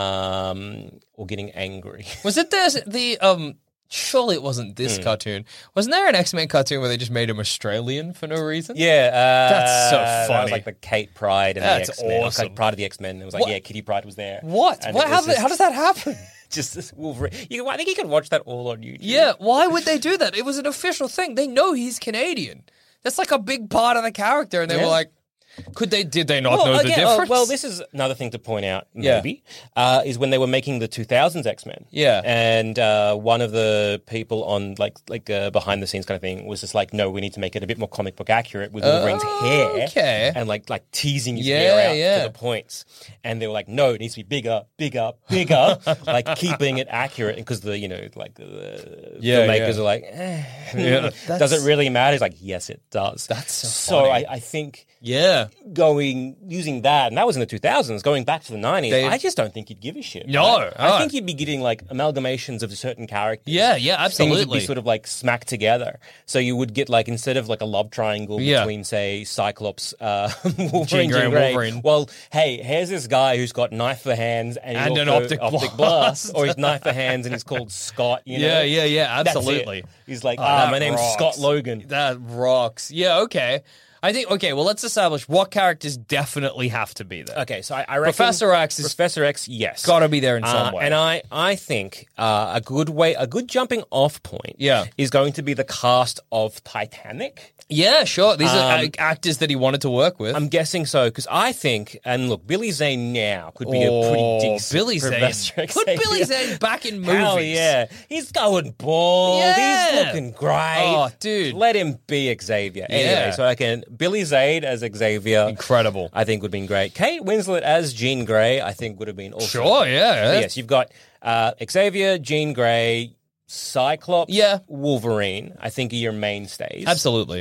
um, or getting angry. Was it the, the um? Surely it wasn't this cartoon. Wasn't there an X-Men cartoon where they just made him Australian for no reason? Yeah, uh, That's so That funny. was like the Kate Pride and That's the X-Men. awesome. Like Pride of the X-Men. It was like, What? yeah, Kitty Pryde was there. What? And What? it How, was did- how does that happen? Just this Wolverine. You, I think you could watch that all on YouTube. Yeah, why would they do that? It was an official thing. They know he's Canadian. That's like a big part of the character, and they Yeah. were like, could they? Did they not Well, know the again, uh, difference? well, this is another thing to point out, Yeah. maybe, uh, is when they were making the two thousands X-Men. Yeah. And uh, one of the people on, like, like uh, behind the scenes kind of thing was just like, no, we need to make it a bit more comic book accurate with Wolverine's hair. okay. And, like, like teasing his Yeah, hair out yeah. to the points. And they were like, no, it needs to be bigger, bigger, bigger, like keeping it accurate. Because the, you know, like, the Yeah, filmmakers yeah. are like, eh, Yeah, does that's- it really matter? He's like, yes, it does. That's so So funny. I, I think Yeah. going using that, and that was in the two thousands, going back to the nineties, They- I just don't think you'd give a shit. No, right? I no. think you'd be getting like amalgamations of certain characters. Yeah, yeah, Things would absolutely. be sort of like smacked together. So you would get like, instead of like a love triangle Yeah. between, say, Cyclops, uh, Wolverine, Jean Grey Jean and Grey. Wolverine. Well, hey, here's this guy who's got knife for hands and, he's And an also optic blast, blast. or he's knife for hands and he's called Scott. You know? Yeah, yeah, yeah, That's it. absolutely. He's like, Oh, ah, that my name's rocks. Scott Logan. That rocks. Yeah, okay. I think, okay, well, let's establish what characters definitely have to be there. Okay, so I, I reckon Professor X is Professor X, yes, got to be there in some Uh, way. And I, I think uh, a good way, a good jumping off point, Yeah. is going to be the cast of Titanic. yeah, sure. These are Um, uh, actors that he wanted to work with. I'm guessing so because I think, and look, Billy Zane now could be a Oh, pretty decent Billy Zane. Professor Put Xavier. Billy Zane back in movies. Hell yeah, he's going bald. Yeah. He's looking great. Oh, dude. let him be Xavier. Anyway, Yeah. so I can Billy Zane as Xavier. Incredible. I think would have been great. Kate Winslet as Jean Grey, I think would have been also Sure, yeah. So yes, you've got uh, Xavier, Jean Grey, Cyclops, Yeah. Wolverine. I think are your mainstays. Absolutely.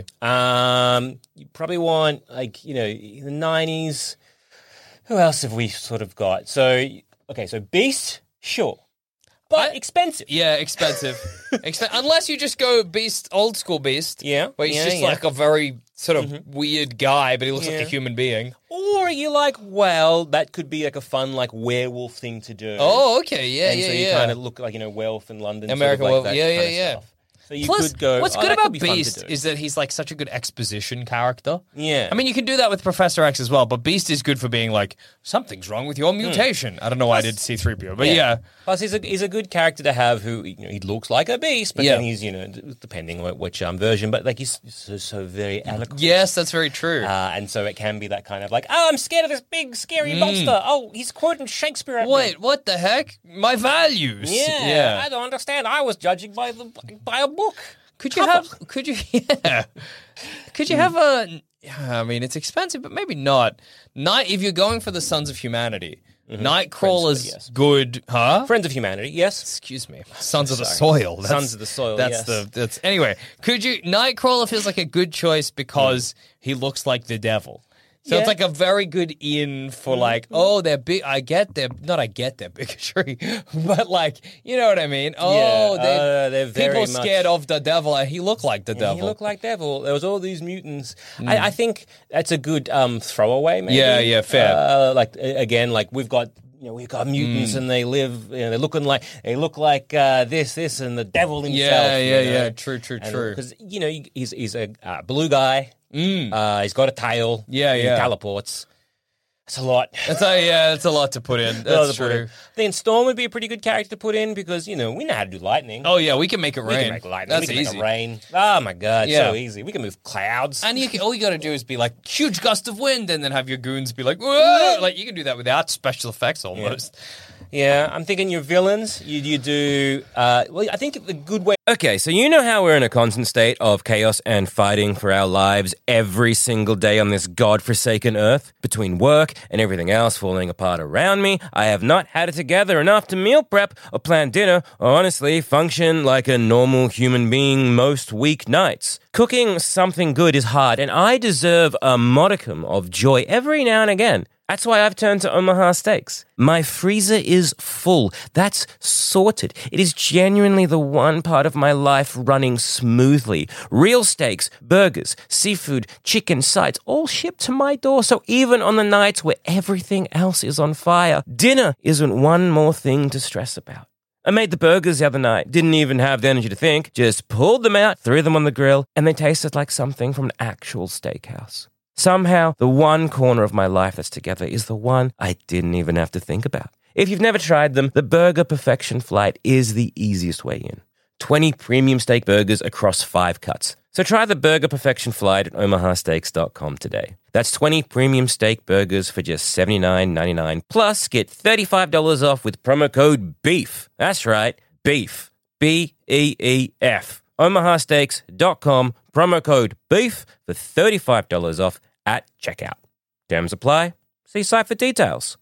Um, you probably want like you know the nineties. Who else have we sort of got? So okay, so Beast, sure, but I- expensive. Yeah, expensive. Expen- Unless you just go Beast, old school Beast. Yeah, Where he's yeah, just yeah. like a very sort of weird guy, but he looks like Yeah. a human being. Or you're like, well, that could be like a fun like werewolf thing to do. Oh, okay. Yeah, and yeah, so you yeah. kind of look like you know werewolf in London, American sort of like Werewolf, that yeah, kind yeah, of yeah. stuff. So you Plus, could go. what's oh, good that could about be fun to Beast do. is that he's like such a good exposition character. Yeah. I mean, you can do that with Professor X as well, but Beast is good for being like, something's wrong with your mutation. I don't know why I did C three P O, but yeah. Plus, he's a he's a good character to have who you know he looks like a beast, but Yeah. then he's you know d- depending on which um version, but like he's so, so very eloquent. Yes, that's very true. Uh, and so it can be that kind of like, oh, I'm scared of this big scary monster. Oh, he's quoting Shakespeare at me. Wait, what the heck? My values. Yeah, Yeah. I don't understand. I was judging by the by a book. Could you Cover. have? Could you? Yeah. Could you have a? I mean, it's expensive, but maybe not. Night. If you're going for the Sons of Humanity, Nightcrawler's Friends, yes. good, huh? Friends of Humanity, yes. Excuse me, Sons of the Sorry. Soil. That's, Sons of the Soil, That's yes. the. That's anyway. Could you? Nightcrawler feels like a good choice because he looks like the devil. So Yeah. it's like a very good in for like, oh, they're big. I get their not. I get their bigotry, but like, you know what I mean. Oh, Yeah, they uh, they're very people much- scared of the devil, and he looked like the He devil. looked like devil. There was all these mutants. I, I think that's a good um, throwaway. Maybe. Yeah, yeah, fair. Uh, like a- again, like we've got you know we've got mutants and they live. You know, they're looking like they look like uh, this, this, and the devil himself. Yeah, yeah, you know? yeah. True, true, true. Because you know he's he's a uh, blue guy. Mm. Uh, he's got a tail. Yeah, he yeah. teleports. That's a lot. That's a, yeah, that's a lot to put in. A lot That's to put in. true. Then Storm would be a pretty good character to put in because you know we know how to do lightning. Oh yeah, we can make it we rain. can make lightning. That's we can easy. make it rain. Oh my god, Yeah. so easy. We can move clouds. And you can, all you got to do is be like huge gust of wind, and then have your goons be like, whoa! Like you can do that without special effects almost. Yeah, I'm thinking your villains. You you do. Uh, well, I think the good way. Okay, so you know how we're in a constant state of chaos and fighting for our lives every single day on this godforsaken earth. Between work and everything else falling apart around me, I have not had it together enough to meal prep or plan dinner or honestly function like a normal human being most weeknights. Cooking something good is hard, and I deserve a modicum of joy every now and again. That's why I've turned to Omaha Steaks. My freezer is full. That's sorted. It is genuinely the one part of my life running smoothly. Real steaks, burgers, seafood, chicken, sides, all shipped to my door. So even on the nights where everything else is on fire, dinner isn't one more thing to stress about. I made the burgers the other night. Didn't even have the energy to think. Just pulled them out, threw them on the grill, and they tasted like something from an actual steakhouse. Somehow, the one corner of my life that's together is the one I didn't even have to think about. If you've never tried them, the Burger Perfection Flight is the easiest way in. twenty premium steak burgers across five cuts. So try the Burger Perfection Flight at omaha steaks dot com today. That's twenty premium steak burgers for just seventy-nine ninety-nine. Plus, get thirty-five dollars off with promo code BEEF. That's right, BEEF. B E E F. omaha steaks dot com, promo code BEEF for thirty-five dollars off at checkout. Terms apply. See site for details.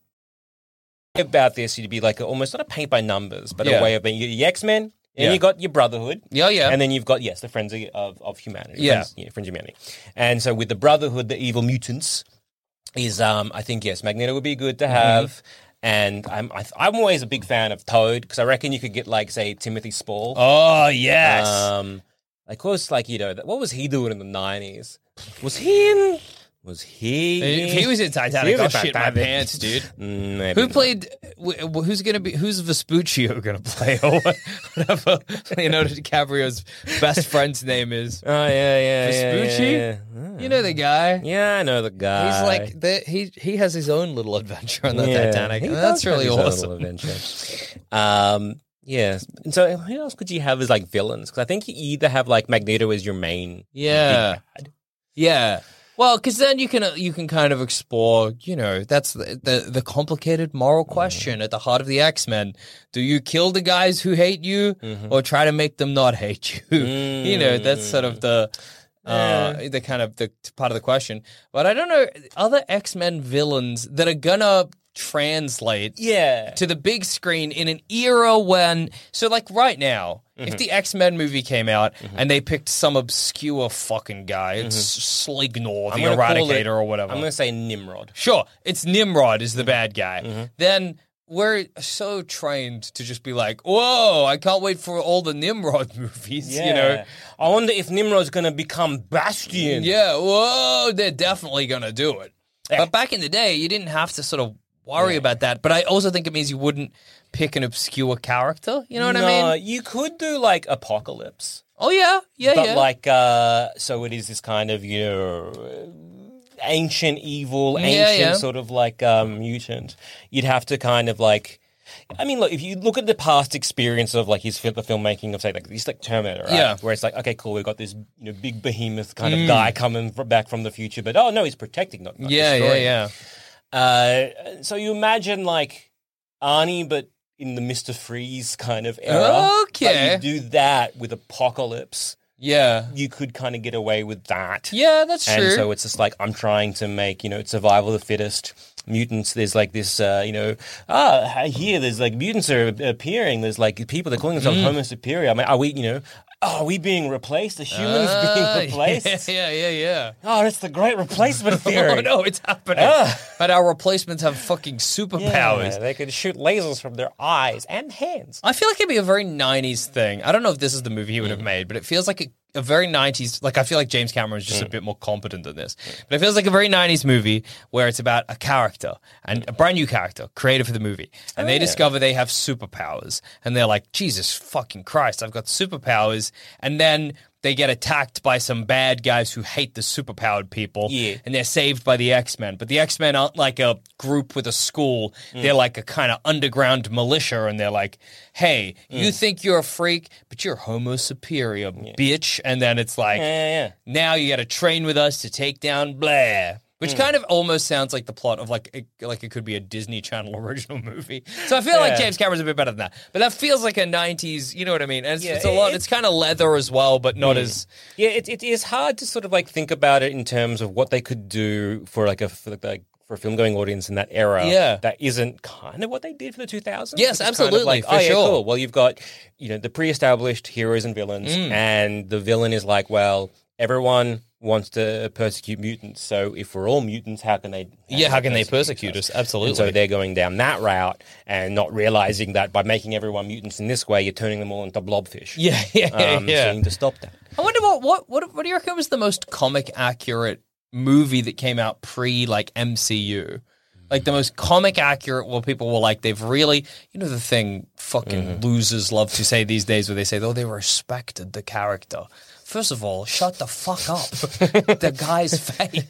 About this, you'd be like almost not a paint by numbers, but Yeah. a way of being the X-Men, and Yeah. you got your Brotherhood. Yeah, yeah. And then you've got, yes, the Friends of, of Humanity. Yeah. Friends, yeah, Friends of Humanity. And so with the Brotherhood, the evil mutants, is, um, I think, yes, Magneto would be good to have. Mm-hmm. And I'm I, I'm always a big fan of Toad, because I reckon you could get, like, say, Timothy Spall. Oh, yes. Um, of course, like, you know, what was he doing in the nineties? Was he in... Was he? If he was in Titanic, He was I'll in shit my Titanic. pants, dude. Mm, maybe Who not. played? wh- Who's gonna be? Who's Vespuccio gonna play? Or whatever Leonardo DiCaprio's best friend's name is. Oh, yeah, yeah, Vespucci? yeah, yeah, yeah. You know the guy. Yeah, I know the guy. He's like the, he. He has his own little adventure on the Yeah, Titanic. he And does that's have really his own awesome. little adventure. um, yeah. And so, who else could you have as like villains? Because I think you either have like Magneto as your main. Yeah. big bad. Yeah. Well, because then you can uh, you can kind of explore, you know, that's the, the the complicated moral question at the heart of the X-Men. Do you kill the guys who hate you, Mm-hmm. or try to make them not hate you? You know, that's sort of the uh, Yeah. the kind of the part of the question. But I don't know other X-Men villains that are gonna translate Yeah. to the big screen in an era when, so like right now, Mm-hmm. if the X-Men movie came out and they picked some obscure fucking guy, it's Slignor, I'm the gonna call Eradicator it- or whatever. I'm going to say Nimrod. Sure, it's Nimrod is the Mm-hmm. bad guy. Then we're so trained to just be like, whoa, I can't wait for all the Nimrod movies, Yeah. you know? I wonder if Nimrod's going to become Bastion. Yeah, whoa, they're definitely going to do it. Yeah. But back in the day, you didn't have to sort of worry about that. But I also think it means you wouldn't pick an obscure character. You know what no, I mean? you could do like Apocalypse. Oh, yeah. Yeah, but yeah. like, uh, so it is this kind of, you know, ancient evil, Yeah, ancient yeah. sort of like um, mutant. You'd have to kind of like, I mean, look, if you look at the past experience of like his fi- the filmmaking of say like this like Terminator, right? Yeah. Where it's like, okay, cool, we've got this you know big behemoth kind of guy coming fr- back from the future, but oh no, he's protecting, not, not yeah, yeah, destroying. yeah. Uh, so you imagine like Arnie, but in the Mister Freeze kind of era. Okay. But you do that with Apocalypse. Yeah. You could kind of get away with that. Yeah, that's And true. so it's just like, I'm trying to make, you know, survival of the fittest. Mutants, there's like this, uh, you know, ah, here, there's like mutants are appearing. There's like people that are calling Mm. themselves Homo superior. I mean, are we, you know, oh, are we being replaced? Are humans Ah, being replaced? Yeah, yeah, yeah. Oh, that's the great replacement theory. Oh, no, it's happening. Ah. But our replacements have fucking superpowers. Yeah, they can shoot lasers from their eyes and hands. I feel like it'd be a very nineties thing. I don't know if this is the movie he would have made, but it feels like a, a very nineties. Like, I feel like James Cameron is just a bit more competent than this. But it feels like a very nineties movie where it's about a character and a brand new character created for the movie. And Oh, they yeah. discover they have superpowers. And they're like, Jesus fucking Christ, I've got superpowers. And then they get attacked by some bad guys who hate the superpowered people. Yeah. And they're saved by the X-Men. But the X-Men aren't like a group with a school. Mm. They're like a kind of underground militia. And they're like, hey, Mm. you think you're a freak, but you're homo superior, bitch. And then it's like, Yeah, yeah, yeah. now you got to train with us to take down Blair. Which Mm. kind of almost sounds like the plot of like it, like it could be a Disney Channel original movie. So I feel like Yeah. James Cameron's a bit better than that. But that feels like a nineties, you know what I mean? And it's, Yeah, it's a lot. it- It's kind of leather as well, but not as Yeah, it, it is hard to sort of like think about it in terms of what they could do for like a for like for a film going audience in that era. Yeah. that isn't kind of what they did for the two thousands. Yes, It's kind of absolutely, like, for oh, yeah, sure. cool. Well, you've got you know the pre-established heroes and villains, Mm. and the villain is like, well, everyone wants to persecute mutants. So if we're all mutants, how can they? How Yeah, how can they persecute persecute us? And Absolutely. so they're going down that route and not realizing that by making everyone mutants in this way, you're turning them all into blobfish. Yeah, yeah, Um, yeah. So you need to stop that. I wonder what, what what what do you reckon was the most comic accurate movie that came out pre like M C U? Like the most comic accurate where people were like they've really you know the thing fucking Mm-hmm. losers love to say these days where they say, oh, they respected the character. First of all, shut the fuck up. The guy's fake.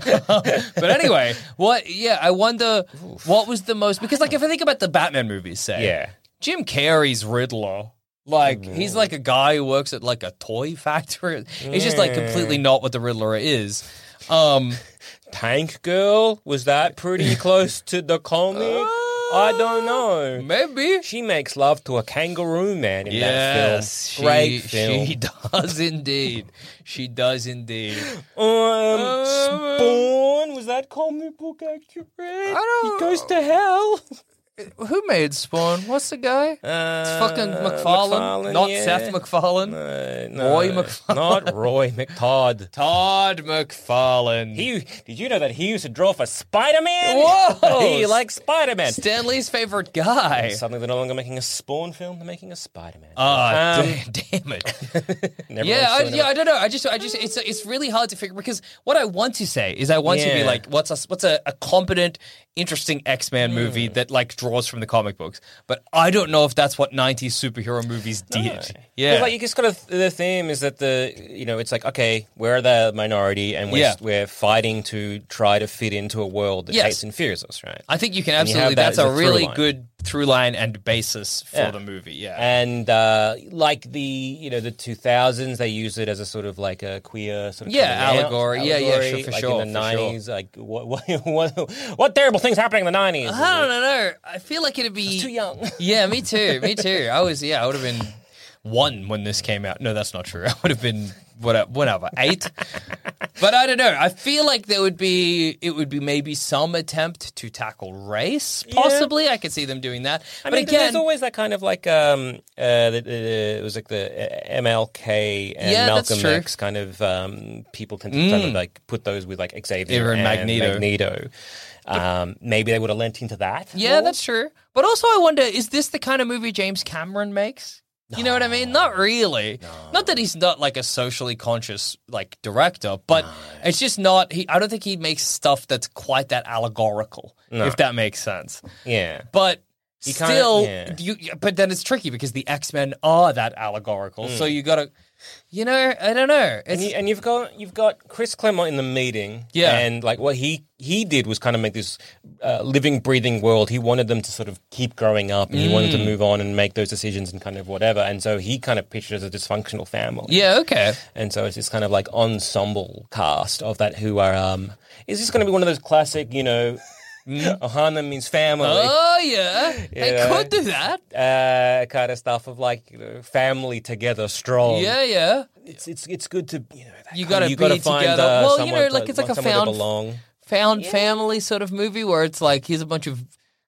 But anyway, what yeah, I wonder what was the most because like if I think about the Batman movies, say Yeah. Jim Carrey's Riddler. Like, he's like a guy who works at like a toy factory. He's just like completely not what the Riddler is. Um, Tank Girl, was that pretty close to the comic? I don't know. maybe. She makes love to a kangaroo man in Yes, that film. Great she, film. she does indeed. She does indeed. Um, Um, Spawn, was that comic book accurate? don't- He goes to hell. Who made Spawn? What's the guy? It's fucking McFarlane, McFarlane, not yeah. Seth MacFarlane. Uh, no, Roy McFarlane. Not Roy McTodd. Todd McFarlane. He, did you know that he used to draw for Spider-Man? Whoa! He likes Spider-Man. Stanley's favorite guy. Suddenly they're no longer making a Spawn film, they're making a Spider-Man. Ah, Um, da- damn it. never Yeah, I, understood yeah, it. I don't know. I just, I just, it's, it's really hard to figure because what I want to say is I want to be Yeah. like, what's a, what's a, a competent, interesting X-Men Hmm. movie that like draws from the comic books, but I don't know if that's what nineties superhero movies did. Yeah, It's like you just got to, the theme is that the, you know, it's like, okay, we're the minority and we're, Yeah. we're fighting to try to fit into a world that Yes. hates and fears us, right? I think you can And you have absolutely. that That's as a a through really line. good through line and basis for Yeah. the movie. Yeah, And uh, like the, you know, the two thousands, they use it as a sort of like a queer sort of Yeah, coming out allegory. Yeah, yeah, sure, for like sure, in the for sure. nineties, like what, what, what, what terrible things happening in the nineties? I don't know. I feel like it'd be Too young. Yeah, me too. Me too. I was, yeah, I would have been one when this came out. No, that's not true. I would have been whatever, whatever eight. But I don't know. I feel like there would be, it would be maybe some attempt to tackle race. Possibly, I could see them doing that. I but mean, again, there's always that kind of like um, uh, the, the, it was like the uh, M L K and Yeah, that's Malcolm true. Mm. X kind of um, people tend to kind of like put those with like Xavier and and Magneto. Magneto. Um, maybe they would have lent into that. yeah, more. that's true. But also, I wonder: is this the kind of movie James Cameron makes? You know what I mean? Not really. Not that he's not like a socially conscious like director, but it's just not. He, I don't think he makes stuff that's quite that allegorical. If that makes sense. Yeah. But He kinda- still, yeah. you. But then it's tricky because the X Men are that allegorical. So you gotta, you know, I don't know. It's, And, you, and you've got you've got Chris Claremont in the meeting, Yeah. and like what he he did was kind of make this uh, living, breathing world. He wanted them to sort of keep growing up, and he wanted Mm. to move on and make those decisions and kind of whatever. And so he kind of pictured it as a dysfunctional family. yeah, okay. And so it's this kind of like ensemble cast of that who are um is this going to be one of those classic, you know, Ohana means family. Oh yeah, they Yeah. could do that. Uh, kind of stuff of like you know, family together strong. Yeah, yeah. it's it's it's good to you know that You kind- gotta you gotta be find, together. Uh, Well, you somewhere know, like, to- it's like a somewhere to found- belong. Found family sort of movie where it's like here's a bunch of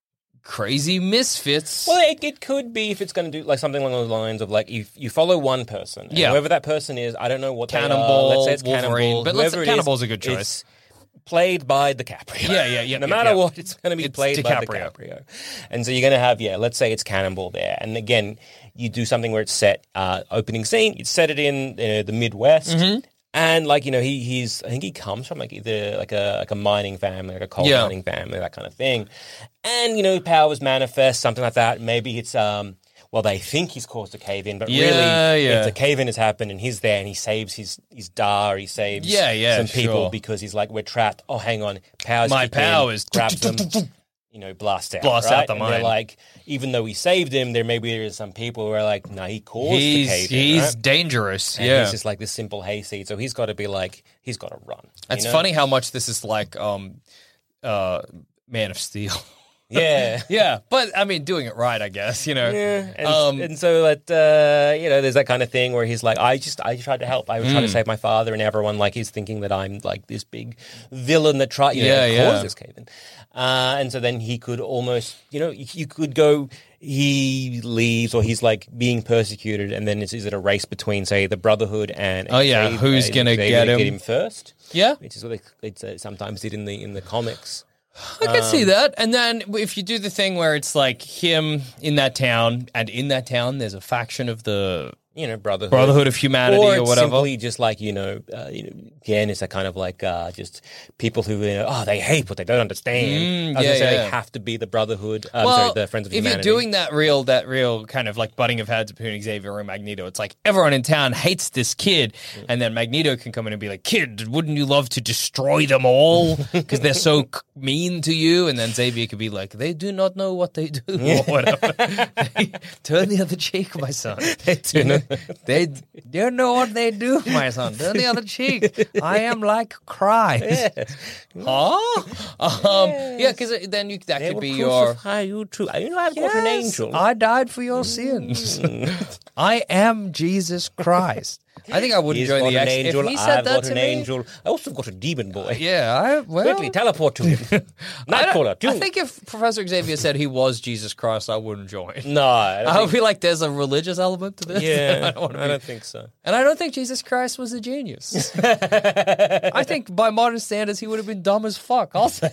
crazy misfits. Well, it, it could be if it's going to do like something along those lines of like if you follow one person, and Yeah. whoever that person is, I don't know what they are. Cannonball, Let's say it's Wolverine, Cannonball, but let's say whoever it Cannonball's is, a good choice. It's played by DiCaprio. Yeah, yeah, yeah, no yeah, matter yeah. what, it's going to be It's played DiCaprio. by DiCaprio. And so you're going to have yeah, let's say it's Cannonball there, and again, you do something where it's set uh, opening scene. You set it in uh, the Midwest. Mm-hmm. And like you know, he he's I think he comes from like either like a like a mining family, like a coal Yeah. mining family, that kind of thing. And you know, powers manifest, something like that. Maybe it's um, well, they think he's caused a cave in, but Yeah, really, yeah. it's a cave in has happened, and he's there, and he saves his his dar, he saves Yeah, yeah, some people sure. because he's like, we're trapped. Oh, hang on, powers. My kick in, powers. grabs them. You know, blast out, Blast right? out the and they're mine. like, even though he saved him, there maybe there's some people who are like, no, he caused he's the cave in, he's right? dangerous. And yeah, he's just like this simple hayseed, so he's got to be like, he's got to run. you it's know? funny how much this is like um, uh, Man of Steel. Yeah. Yeah, but I mean, doing it right, I guess. You know. Yeah, and, Um, and so that uh, you know, there's that kind of thing where he's like, I just, I tried to help. I was Mm. trying to save my father, and everyone like he's thinking that I'm like this big villain that tried, you Yeah, know, yeah. caused this cave in. Uh, and so then he could almost, you know, you, you could go, he leaves or he's like being persecuted, and then it's, is it a race between, say, the Brotherhood and Oh, yeah, Xavier- who's gonna Xavier get to him? get him first? Yeah. Which is what they, they uh, sometimes did in the in the comics. I can Um, see that. And then if you do the thing where it's like him in that town, and in that town there's a faction of the You know, Brotherhood. Brotherhood of Humanity or or, it's whatever. simply just like, you know, uh, you know, again, it's a kind of like uh, just people who, you know, oh, they hate what they don't understand. Mm, Doesn't yeah, necessarily yeah. have to be the Brotherhood. Um, well, sorry, the Friends of if Humanity. you're doing that real, that real kind of like butting of heads between Xavier and Magneto, it's like everyone in town hates this kid, Mm. and then Magneto can come in and be like, "Kid, wouldn't you love to destroy them all because they're so c- mean to you?" And then Xavier could be like, "They do not know what they do," or whatever. They, turn the other cheek, my son. They do not. They don't know what they do, my son. Turn the other cheek. I am like Christ. Huh? Um, Yeah, because then you, that They could will be your. crucify you too. You know, I've got an Yes, angel. I died for your sins. I am Jesus Christ. I think I wouldn't He's join got the an X. angel. If he said I've that got to an me, angel. I also got a demon boy. yeah, I well, Quickly, teleport to him. I, Nightcrawler, don't- I do. think if Professor Xavier said he was Jesus Christ, I wouldn't join. No, I don't I would think, feel like there's a religious element to this. yeah, I don't want to I be, don't think so. and I don't think Jesus Christ was a genius. I think by modern standards, he would have been dumb as fuck. I'll say.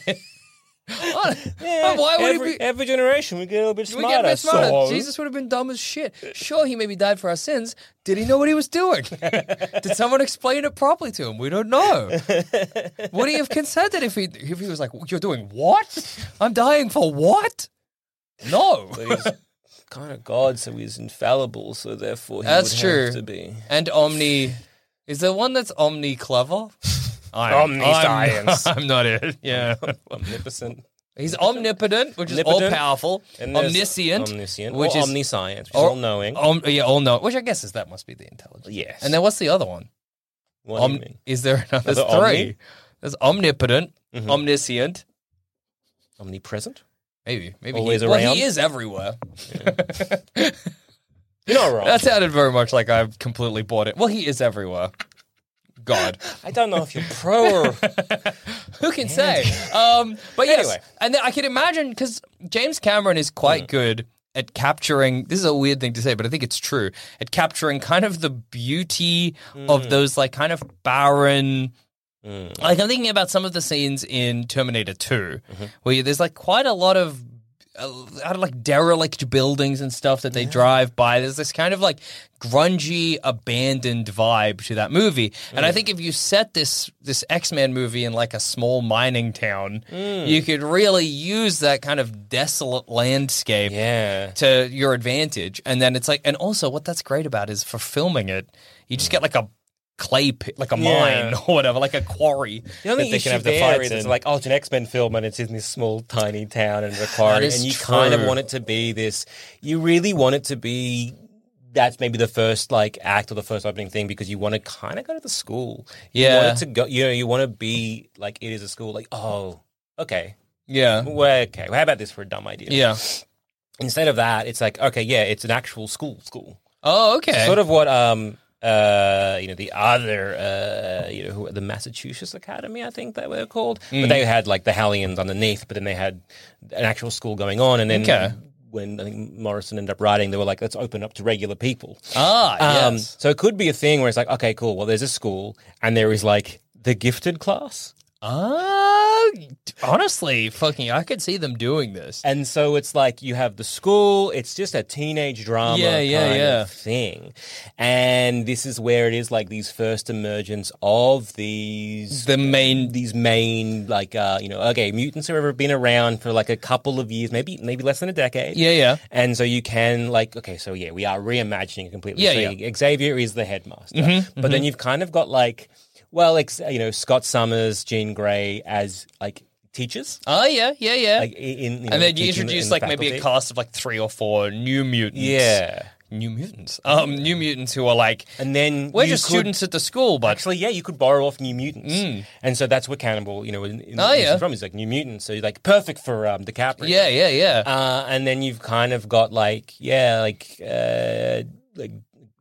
Why would every, he be? every generation we get a little bit We smarter. get a bit smarter. so- Jesus would have been dumb as shit. Sure, he maybe died for our sins. Did he know what he was doing? Did someone explain it properly to him? We don't know. Would he have consented if he if he was like, "You're doing what? I'm dying for what?" No. But he's kind of God, so he's infallible, so therefore he That's would true. have to be. And Omni is the one that's Omni clever. Omniscience. I'm, I'm not it. Yeah. Omnipotent. He's omnipotent, which is Omnipotent. all powerful. And there's Omniscient, Omniscient. which or is omniscience, which is or- all knowing. Om, yeah, all know. Which I guess is that must be the intelligence. Yes. And then what's the other one? what do Om- you mean? is there another? There's Another three. omni? There's omnipotent, Mhm. omniscient. Omnipresent? Maybe, maybe Always he, well, around? he is everywhere. You're not wrong. That sounded very much like I've completely bought it. Well, he is everywhere. God, I don't know if you're pro or... who can say? Um, but yes, Anyway. and then I can imagine because James Cameron is quite good at capturing. This is a weird thing to say, but I think it's true. At capturing kind of the beauty of those like kind of barren. Like I'm thinking about some of the scenes in Terminator two, where there's like quite a lot of uh, out of like derelict buildings and stuff that they drive by. There's this kind of like grungy, abandoned vibe to that movie. And I think if you set this this X-Men movie in like a small mining town, you could really use that kind of desolate landscape Yeah. to your advantage. And then it's like, and also what that's great about is for filming it, you just get like a clay pit, like a Yeah. mine or whatever, like a quarry The only that they issue can have the there fights is it's in. like, oh, it's an X-Men film and it's in this small, tiny town and a quarry, is and you kind of true. want it to be this. You really want it to be. That's maybe the first like act or the first opening thing because you want to kind of go to the school. You Yeah. want it to go. You know, you want to be like it is a school. Like, oh, okay, yeah. well, okay. Well, how about this for a dumb idea? Yeah. Instead of that, it's like, okay, yeah, it's an actual school. School. Oh, okay. Sort of what um uh you know the other uh you know who, the Massachusetts Academy, I think they were called, Mm. but they had like the Hellions underneath, but then they had an actual school going on, and then Okay. when I think Morrison ended up writing, they were like, let's open up to regular people. Ah, Um, yes. So it could be a thing where it's like, okay, cool. Well, there's a school, and there is like the gifted class. Ah, honestly, fucking, I could see them doing this. And so it's like you have the school, it's just a teenage drama Yeah, yeah, kind yeah. of thing. And this is where it is like these first emergence of these The main, these main like uh you know, okay, mutants have ever been around for like a couple of years, maybe maybe less than a decade. yeah, yeah. And so you can like, okay, so yeah, we are reimagining it completely. Yeah, so yeah. Xavier is the headmaster. But then you've kind of got like, well, ex- you know, Scott Summers, Jean Grey as like teachers. Oh, yeah, yeah, yeah. Like in, in you know, and then you teaching introduce in like the maybe a faculty. cast of like three or four new mutants. Yeah. New mutants. Um, new mutants who are like, And then we're you just could- students at the school, but Actually, yeah, you could borrow off New Mutants, and so that's what Cannibal, you know, in, in Oh, this yeah. is from is like New Mutants. So like perfect for um, DiCaprio. yeah, yeah, yeah. Uh, and then you've kind of got like yeah, like uh, like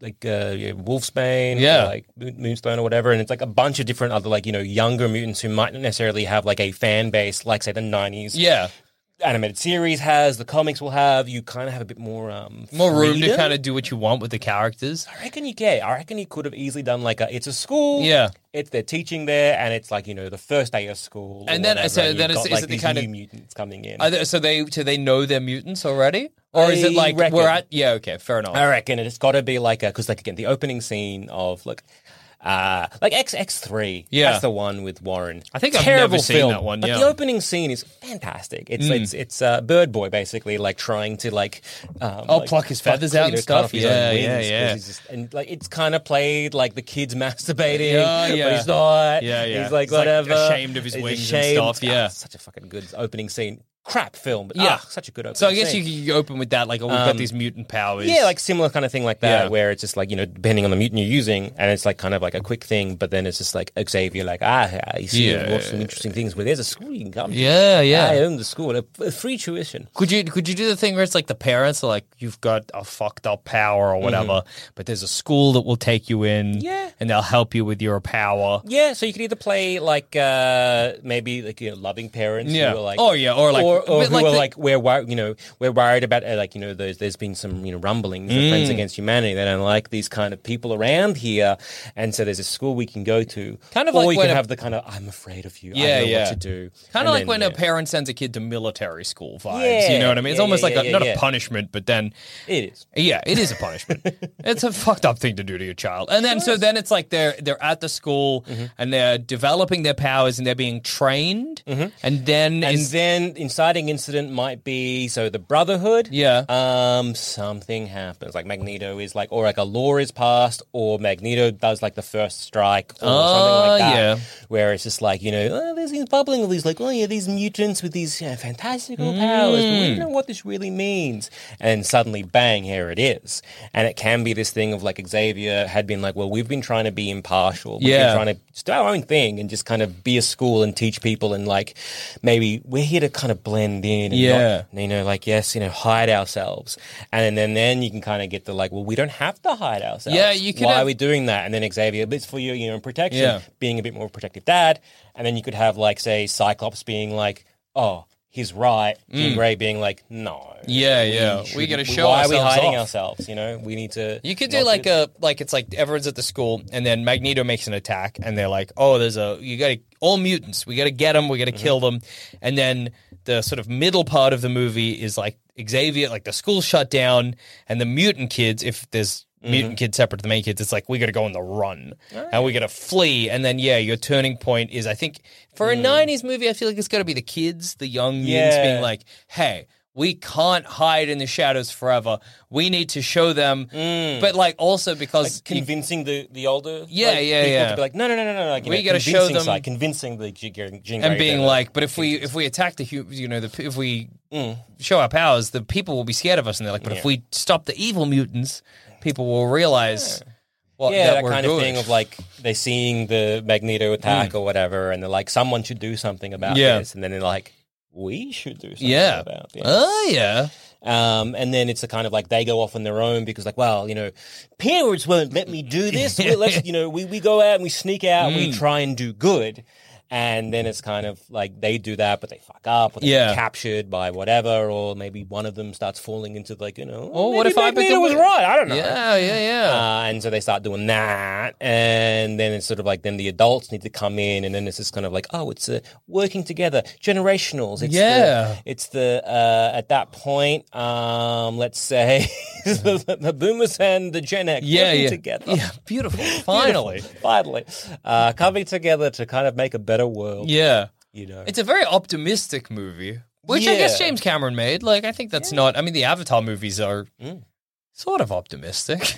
like uh, yeah, Wolfsbane, Yeah. or like Moon- Moonstone or whatever, and it's like a bunch of different other like you know younger mutants who might not necessarily have like a fan base like say the nineties Yeah. animated series has, the comics will have. You kind of have a bit more um More room to freedom. kind of do what you want with the characters. I reckon you get. I reckon you could have easily done like a. It's a school. Yeah. It's they're teaching there, and it's like you know the first day of school. or And then- whatever, so and then you've is- got, is like, it the these kind of- new mutants coming in? Are they, so they do they know they're mutants already, or is it I like reckon. we're at? Yeah, okay, fair enough. I reckon it's got to be like a because like again the opening scene of look. Uh, like X X three, Yeah. that's the one with Warren. I think I've Terrible never seen film, that one, But yeah. the opening scene is fantastic. It's Mm. it's it's uh, Bird Boy basically like trying to like um, Oh, like, pluck his pluck- feathers you out and know, cut stuff? off his Yeah, own yeah, wings 'cause yeah. he's just- and like it's kind of played like the kid's masturbating, Yeah, yeah. but he's not. Yeah, yeah. He's like He's, like, whatever, ashamed of his He's wings and ashamed. stuff, Ah, yeah. such a fucking good opening scene. Crap film, but Yeah. yeah, such a good opening. So I guess scene. you could open with that, like, oh, we've got Um, these mutant powers. Yeah, like similar kind of thing like that, Yeah. where it's just like, you know, depending on the mutant you're using, and it's like kind of like a quick thing, but then it's just like Xavier, like, ah, you see Yeah. lots of interesting things where there's a school you can come to. Yeah, yeah. I own the school, a, a free tuition. Could you could you do the thing where it's like the parents are like, you've got a fucked up power or whatever, but there's a school that will take you in, Mm-hmm. Yeah. and they'll help you with your power. Yeah, so you could either play like uh maybe like you know loving parents Yeah. who are like Oh, yeah, or like- or, or but who like are the- like we're wor- you know we're worried about uh, like you know there's there's been some you know rumblings of Mm. Friends Against Humanity. They don't like these kind of people around here, and so there's a school we can go to. Kind of or like you when can a- have the kind of I'm afraid of you. I Yeah, don't know yeah. what to do. Kind And of like then, when yeah. a parent sends a kid to military school vibes. Yeah, You know what I mean? It's yeah, almost yeah, like a, yeah, not yeah. a punishment, but then It is. yeah, it is a punishment. It's a fucked up thing to do to your child. And then so then it's like they're they're at the school Mm-hmm. and they're developing their powers and they're being trained. And then And is, then inciting incident might be so the Brotherhood. Yeah. Um, something happens. Like Magneto is like, or like a law is passed, or Magneto does like the first strike, or Oh, something like that. yeah. Where it's just like you know, oh, there's these bubbling of these like, oh yeah, these mutants with these you know, fantastical powers, but we don't know what this really means. And then suddenly, bang, here it is. And it can be this thing of like Xavier had been like, well, we've been trying to be impartial. We've Yeah. been trying to just do our own thing and just kind of be a school and teach people and like maybe we're here to kind of blend in and Yeah. not, you know, like yes, you know, hide ourselves. And then then you can kind of get the like, well, we don't have to hide ourselves. Yeah, you could Why have- are we doing that? And then Xavier, but it's for your, you know, protection, Yeah. being a bit more protective dad. And then you could have like, say, Cyclops being like, oh, he's right. Jean Grey being like, no. Yeah, yeah. We shouldn't- gotta show Why are we ourselves hiding off. ourselves? You know, we need to. You could not do like do this. a like it's like everyone's at the school and then Magneto makes an attack and they're like, oh, there's a you got to all mutants, we got to get them, we got to Mm-hmm. kill them, and then the sort of middle part of the movie is like Xavier, like the school shut down, and the mutant kids, if there's Mm-hmm. mutant kids separate to the main kids, it's like we got to go on the run and we got to flee, and then yeah, your turning point is I think for a nineties movie, I feel like it's got to be the kids, the young mutants Mm. Yeah. being like, hey. We can't hide in the shadows forever. We need to show them, but like also because you- convincing the the older Yeah, like, yeah, people yeah. to be like no no no no no like, you We know, gotta show convincing them- side, convincing the Jean Grey- Jean and Grey being that- like, but if we if we attack the hu- you know the if we show our powers, the people will be scared of us, and they're like, but if Yeah. we stop the evil mutants, people will realize. What, yeah, that, that we're kind good. of thing of like they're seeing the Magneto attack or whatever, and they're like, someone should do something about Yeah. this, and then they're like, we should do something yeah, about this. oh yeah, Um, and then it's a kind of like they go off on their own because like, well, you know, parents won't let me do this. Well, let's, you know, we, we go out and we sneak out and we Mm. try and do good. And then it's kind of like they do that, but they fuck up, or they Yeah. get captured by whatever, or maybe one of them starts falling into like, you know, Oh, maybe what if I Magneto become was a- right? I don't know. yeah, yeah, yeah. Uh, and so they start doing that, and then it's sort of like then the adults need to come in, and then it's just kind of like, oh, it's uh, working together, generationals. It's Yeah. the, it's the uh, at that point, um, let's say the, the boomers and the Gen X yeah, working yeah, together. yeah. Beautiful. Finally, Finally, uh, coming together to kind of make a better world. yeah. You know, It's a very optimistic movie, which I guess Yeah. James Cameron made. Like, I think that's not. I mean, the Avatar movies are sort of optimistic.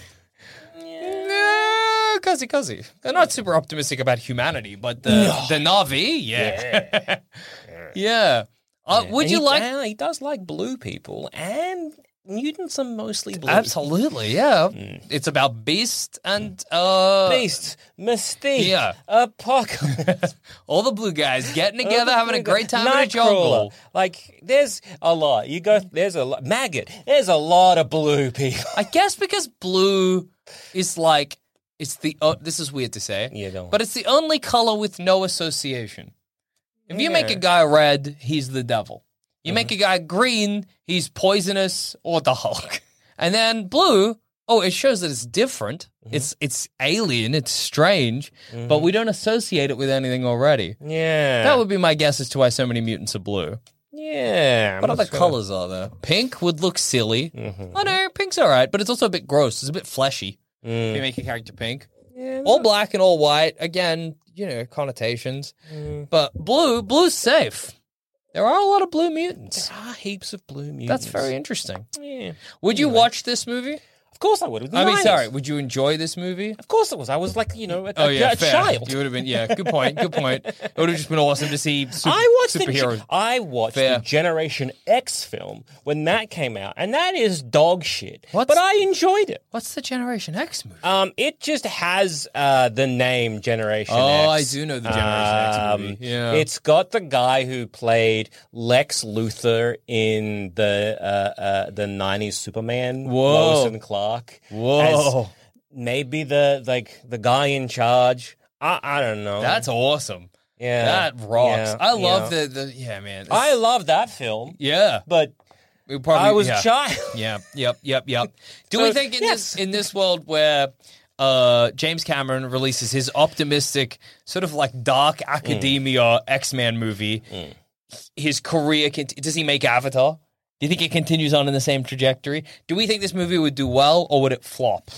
Yeah, cuzzy, cuzzy. They're not super optimistic about humanity, but the the Na'vi, yeah, yeah. Uh, would And you he, like? uh, he does like blue people, and mutants are mostly blue. Absolutely, yeah. It's about Beast and uh, Beast, Mystique, Yeah. Apocalypse. all the blue guys getting together, having a great time in a Nightcrawler. jungle. Like, there's a lot. You go, there's a lot. Maggot, there's a lot of blue people. I guess because blue is like it's the. Uh, this is weird to say, Yeah, don't. but it's the only color with no association. If you make a Yeah. guy red, he's the devil. You make a guy green, he's poisonous or the Hulk. And then blue, oh, it shows that it's different. It's it's alien, it's strange, but we don't associate it with anything already. Yeah. That would be my guess as to why so many mutants are blue. Yeah. What I'm other not sure. colors are there? Pink would look silly. Oh no, pink's all right, but it's also a bit gross. It's a bit fleshy. If you make a character pink. Yeah, All black and all white, again, you know, connotations. But blue, blue's safe. There are a lot of blue mutants. there are heaps of blue mutants. That's very interesting. Yeah. Would you watch this movie? Of course I would. It was I mean, nice. sorry, would you enjoy this movie? Of course it was. I was like, you know, a, Oh a- yeah, a fair. child. You would have been, yeah. Good point. Good point. It would have just been awesome to see super, I watched superheroes. the I watched Fair. the Generation X film when that came out, and that is dog shit. What's- But I enjoyed it. What's the Generation X movie? Um, it just has uh, the name Generation Oh, X. I do know the Generation X movie. Um, Yeah. It's got the guy who played Lex Luthor in the uh, uh, the nineties Superman, Whoa. Lois and Clark. Whoa. as maybe the like the guy in charge. I I don't know. That's awesome. yeah, That rocks. yeah, I love yeah. the, the yeah, man. I It's- love that film, yeah. but We probably, I was yeah. a child. Yeah, yep, yep, yep. Do So, we think in yes. this in this world where uh, James Cameron releases his optimistic, sort of like dark academia X-Men movie, his career, cont- does he make Avatar? Do you think it continues on in the same trajectory? Do we think this movie would do well or would it flop?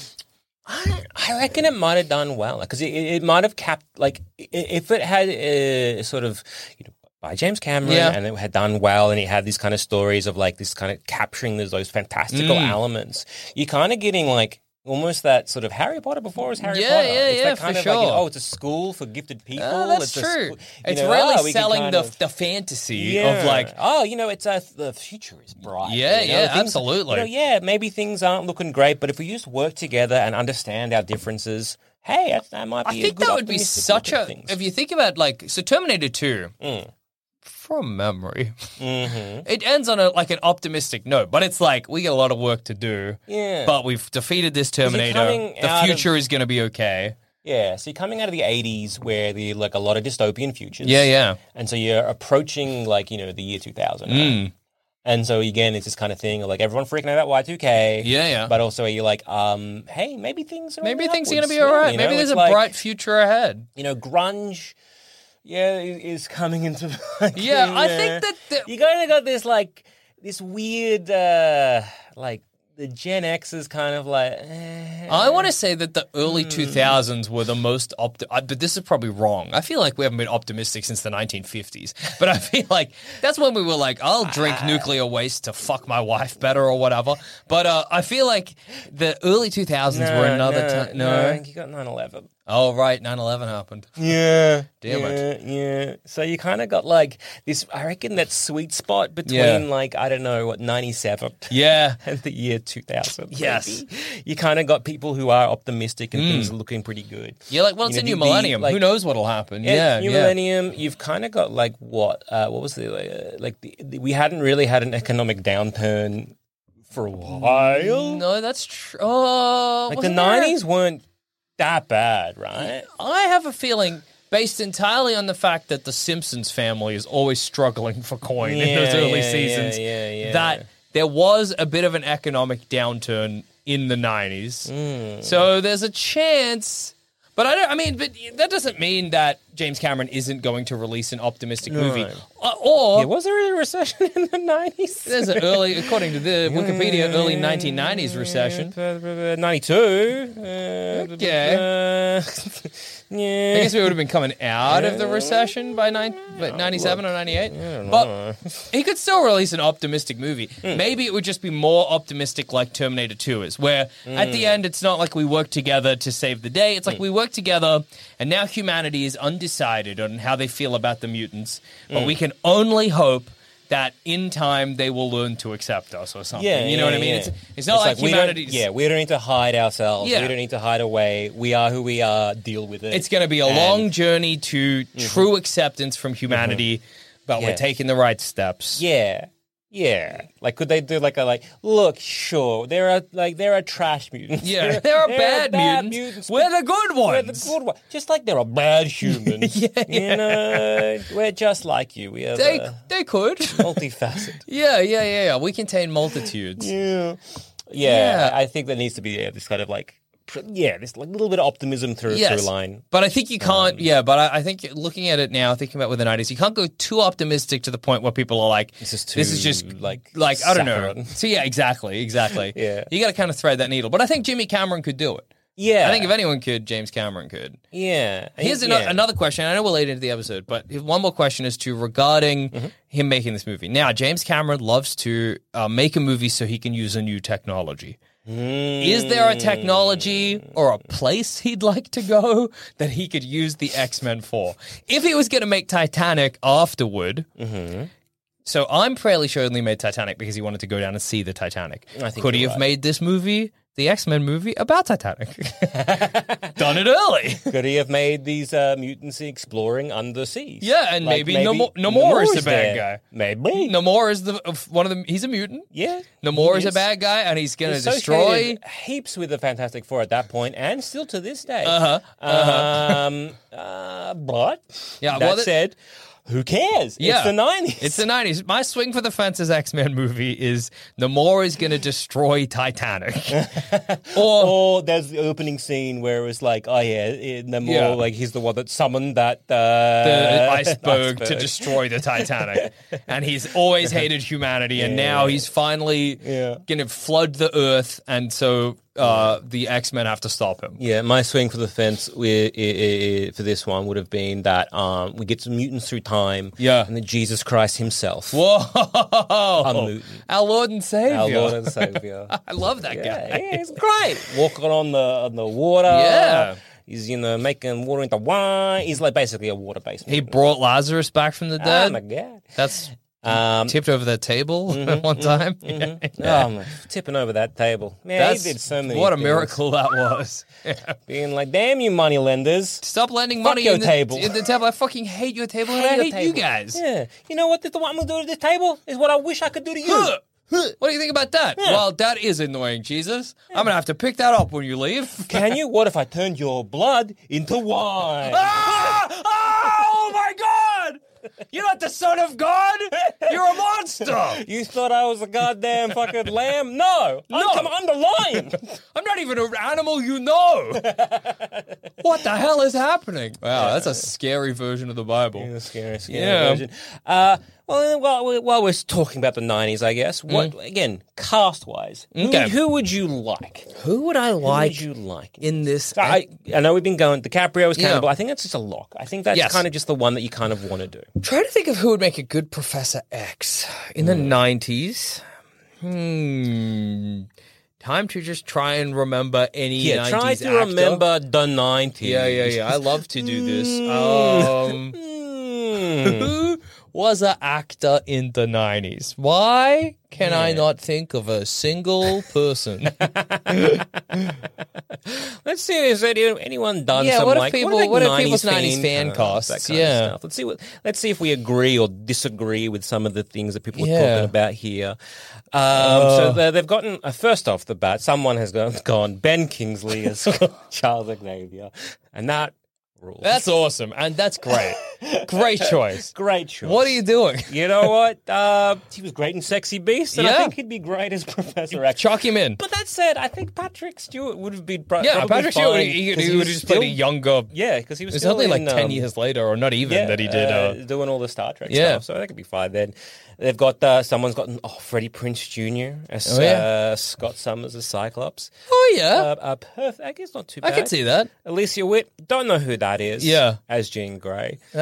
I, I reckon it might have done well because it, it might have capped like i- if it had uh, sort of you know by James Cameron Yeah. and it had done well and it had these kind of stories of like this kind of capturing those, those fantastical Mm. elements. You're kind of getting like almost that sort of Harry Potter before it was Harry Yeah, Potter. yeah, it's yeah, that kind for of like, you know, sure. oh, it's a school for gifted people. Oh, that's it's a true. school- you It's know, really oh, we can selling kind the of- the fantasy yeah. of like, oh, you know, it's uh, the future is bright. Yeah, you know, yeah, things- absolutely. You know, yeah, maybe things aren't looking great, but if we just work together and understand our differences, hey, that, that might be. I a think good that would be optimistic such look a. at things. If you think about like, so Terminator Two, Mm. from memory, Mhm. it ends on a like an optimistic note, but it's like we got a lot of work to do. Yeah. But we've defeated this you're Terminator. coming The out of- future is going to be okay. Yeah, so you're coming out of the eighties where the like a lot of dystopian futures. Yeah, yeah. And so you're approaching like, you know, the year two thousand. Mm. Right? And so again, it's this kind of thing of like everyone freaking out about Y two K. Yeah, yeah. But also you're like, um, hey, maybe things are Maybe on the things are going to upwards, be all right. you know? Maybe there's It's a like, bright future ahead. You know, grunge, yeah, i- is coming into. Like, Yeah, I uh, think that the- you kind of got this like this weird uh like the Gen X is kind of like. Eh. I want to say that the early Hmm. two thousands were the most opti- I- but this is probably wrong. I feel like we haven't been optimistic since the nineteen fifties. But I feel like that's when we were like, I'll drink nuclear waste to fuck my wife better or whatever. But uh, I feel like the early two thousands were another time. No. you got nine eleven. Oh, right. nine eleven happened. Yeah. Damn yeah, it. Yeah. So you kind of got like this, I reckon, that sweet spot between Yeah. like, I don't know, what, ninety-seven Yeah. and the year two thousand. Yes. maybe. You kind of got people who are optimistic and things are looking pretty good. You're like, well, You it's know, a new the- the, millennium. like- Who knows what'll happen? Yeah, Yeah. new yeah. millennium. You've kind of got like what? Uh, what was the uh, like? The, the, we hadn't really had an economic downturn for a while. No, that's true. Oh, like the wasn't there- nineties weren't that bad, right? I have a feeling, based entirely on the fact that the Simpsons family is always struggling for coin in those Yeah, early yeah, seasons, yeah, yeah, yeah. that there was a bit of an economic downturn in the nineties. Mm. So there's a chance. But I don't. I mean, but that doesn't mean that James Cameron isn't going to release an optimistic movie. Uh, or Yeah, was there a recession in the nineties? there's an early, according to the Wikipedia, early nineteen nineties recession. ninety-two. Okay. Uh, I yeah. guess we would have been coming out of the recession by nine, but ninety-seven or ninety-eight. But he could still release an optimistic movie. Maybe it would just be more optimistic like Terminator two is, where at the end it's not like we work together to save the day. It's like we work together and now humanity is undecided on how they feel about the mutants. But we can only hope that in time they will learn to accept us or something. Yeah, you know yeah, what I mean? yeah. It's, it's not like, we humanity. don't, yeah, we don't need to hide ourselves. Yeah. We don't need to hide away. We are who we are. Deal with it. It's going to be a And- long journey to true acceptance from humanity, but Yeah. we're taking the right steps. Yeah. Yeah. Like, could they do like a, like, look, sure, there are, like, there are trash mutants. Yeah, there are bad, mutants. We're the good We're ones. the good ones. Just like there are bad humans. Yeah, You know, we're just like you. We are They, the they could. multifaceted. yeah, yeah, yeah, yeah. We contain multitudes. Yeah. Yeah. Yeah. I think there needs to be yeah, this kind of like, pr- yeah, this like little bit of optimism through, Yes. through line. But I think you can't, yeah, but I, I think looking at it now, thinking about with the nineties, you can't go too optimistic to the point where people are like, This is this is too, just like, like, I don't know. saccharine. So yeah, exactly, exactly. Yeah. You got to kind of thread that needle. But I think Jimmy Cameron could do it. Yeah. I think if anyone could, James Cameron could. Yeah. Here's yeah. ano- another question. I know we're late into the episode, but one more question is to regarding Mm-hmm. him making this movie. Now, James Cameron loves to uh, make a movie so he can use a new technology. Is there a technology or a place he'd like to go that he could use the X-Men for? If he was going to make Titanic afterward, Mm-hmm. so I'm fairly sure he only made Titanic because he wanted to go down and see the Titanic. I think Could he you're have right. made this movie, the X-Men movie, about Titanic? Done it early. Could he have made these uh, mutants exploring underseas? Yeah, and Like, maybe, Namor, Namor is the bad there. guy. Maybe. Namor is the of one of them. He's a mutant. Yeah. Namor he is a bad guy, and he's going to Associated destroy. heaps with the Fantastic Four at that point, and still to this day. Uh-huh, uh-huh. Um, uh, but Yeah, that well, that- said, who cares? Yeah. It's the nineties. It's the nineties. My swing for the fences X-Men movie is Namor is going to destroy Titanic. or Or there's the opening scene where it was like, oh yeah, it, Namor, Yeah. like he's the one that summoned that uh, the iceberg, to iceberg. destroy the Titanic. And he's always hated humanity, and now he's finally Yeah. going to flood the earth, and so uh, the X-Men have to stop him. Yeah, my swing for the fence we, i i for this one would have been that um, we get some mutants through time, Yeah. and then Jesus Christ himself, Whoa! mutant. Our Lord and Savior. our Lord and Savior. I love that Yeah, guy. yeah, he's great. Walking on the on the water. Yeah. He's, you know, making water into wine. He's like basically a water-based He mutant. brought Lazarus back from the Oh dead. my God. That's Um, tipped over that table one time. Yeah. Oh, man, tipping over that table. Man, That's he did so many what a things. miracle that was. Being like, damn you money lenders. Stop lending Fuck money your in the table. in the table. I fucking hate your table, and I, hate you table. guys. Yeah. You know what? The what I'm going to do to this table is what I wish I could do to you. Huh. What do you think about that? Well, that is annoying, Jesus. I'm gonna have to pick that up when you leave. Can you? What if I turned your blood into wine? Ah! Ah! Oh my God! You're not the son of God. You're a monster. You thought I was a goddamn fucking lamb? No. No. I'm, come, I'm the lion. I'm not even an animal you know. What the hell is happening? Wow, that's a scary version of the Bible. Yeah, scary, scary Yeah. version. Uh, well, while, we- while we're talking about the nineties, I guess, what again, cast-wise, who, Mm. Okay. who would you like? Who would I Who like would you like? in this? So I, I know we've been going, DiCaprio is kind Yeah. of, I think that's just a lock. I think that's Yes. kind of just the one that you kind of want to do. Try to think of who would make a good Professor X in the nineties. Hmm. Time to just try and remember any Yeah, nineties try to actor. remember the nineties. Yeah, yeah, yeah. I love to do this. Um, Mm. who was an actor in the nineties? Why can I not think of a single person? Let's see, has any- anyone done Yeah, some what if like people- what, are, like, what if nineties people's nineties fan casts, casts? that kind of Yeah. stuff? Let's see what. Let's see if we agree or disagree with some of the things that people are Yeah. talking about here. Um, so they- they've gotten uh, first off the bat, someone has gone, gone Ben Kingsley as Charles Xavier, and that rules. That's awesome, and that's great. Great choice. great choice. What are you doing? You know what? Uh, he was great in Sexy Beast, and I Yeah. think he'd be great as Professor X. Chuck him in. But that said, I think Patrick Stewart would have been pro- Yeah, probably Patrick Stewart, fine, he, he, 'cause he would was have just played a still- younger. Yeah, because he was It's still only like in, ten um, years later, or not even, yeah, that he did. uh, Uh, doing all the Star Trek Yeah. stuff, so that could be fine. Then they've got uh, someone's gotten oh Freddie Prinze Junior as Oh, yeah. uh, Scott Summers as Cyclops. oh yeah, Uh, uh, perfect. I guess not too I bad. can see that. Alicia Witt, don't know who that is. Yeah. as Jean Grey. Uh,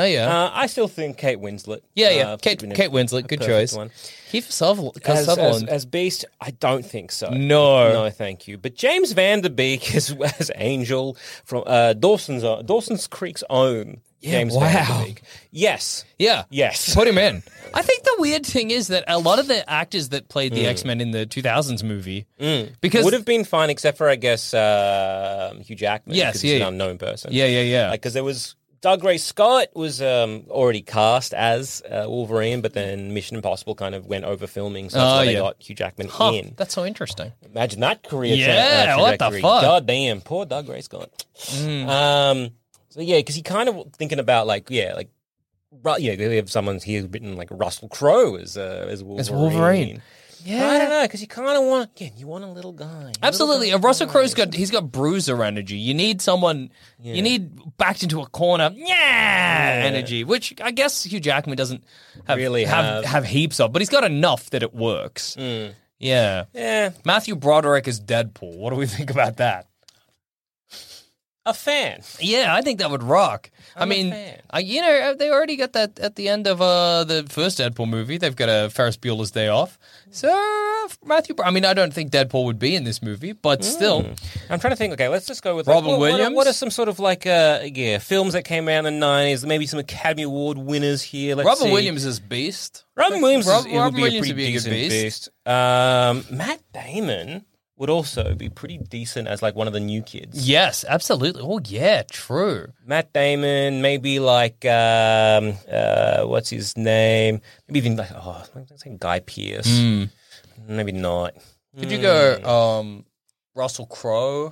yeah. Uh, I still think Kate Winslet. Yeah, yeah. uh, Kate been a- Kate Winslet, a good perfect choice. one. Kiefer Sutherland. As, as, Sutherland. as Beast, I don't think so. No. no, thank you. But James Van Der Beek as, as Angel from uh, Dawson's uh, Dawson's Creek's own James Van wow. Der Beek. Yes, Yeah. yes. Put him in. I think the weird thing is that a lot of the actors that played Mm. the X-Men in the two thousands movie, because Would have been fine, except for I guess uh, Hugh Jackman. Yes, because yeah, he's yeah. an unknown person. yeah, yeah, yeah. Like because there was Doug Ray Scott was um, already cast as uh, Wolverine, but then Mission Impossible kind of went over filming, so that's Oh, why they yeah. got Hugh Jackman Huh, in. that's so interesting. Imagine that career. tra- Yeah, uh, what the trajectory. fuck? God damn, poor Doug Ray Scott. Mm. Um, so yeah, because he kind of thinking about like yeah, like Ru- yeah, they have someone he's written like Russell Crowe as uh, as Wolverine. As Wolverine. Yeah, I don't know because you kind of want again, you want a little guy. Absolutely. Little Uh, Russell guy. Crowe's got he's got bruiser energy. You need someone you need backed into a corner, yeah, energy, which I guess Hugh Jackman doesn't have, Really have, have. have heaps of, but he's got enough that it works. Yeah. Yeah, Matthew Broderick is Deadpool. What do we think about that? a fan. Yeah, I think that would rock. I I'm a mean, fan. uh, you know, they already got that at the end of uh, the first Deadpool movie. They've got a Ferris Bueller's Day Off. So uh, Matthew, Bro- I mean, I don't think Deadpool would be in this movie, but still, I'm trying to think. Okay, let's just go with Robin like, what, what are- Williams? What are some sort of like uh yeah films that came out in the nineties? Maybe some Academy Award winners here. Let's Robin see. Williams is Beast. Robin Williams. Rob- is, it would Robin be Williams a would pretty be a good decent beast. Um, Matt Damon would also be pretty decent as like one of the new kids. Yes, absolutely. Oh, yeah, true. Matt Damon, maybe like um uh what's his name? Maybe even like oh, let's say Guy Pearce. Hmm. Maybe not. Could you go um, Russell Crowe?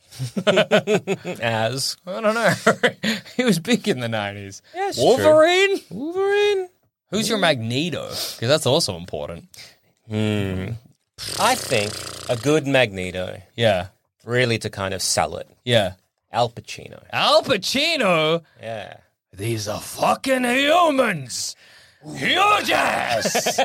As I don't know. He was big in the nineties. Yeah, it's Wolverine? Wolverine. Who's your Magneto? Because that's also important. I think a good Magneto, Yeah. really to kind of sell it. Yeah. Al Pacino. Al Pacino? Yeah. These are fucking humans. Huge ass.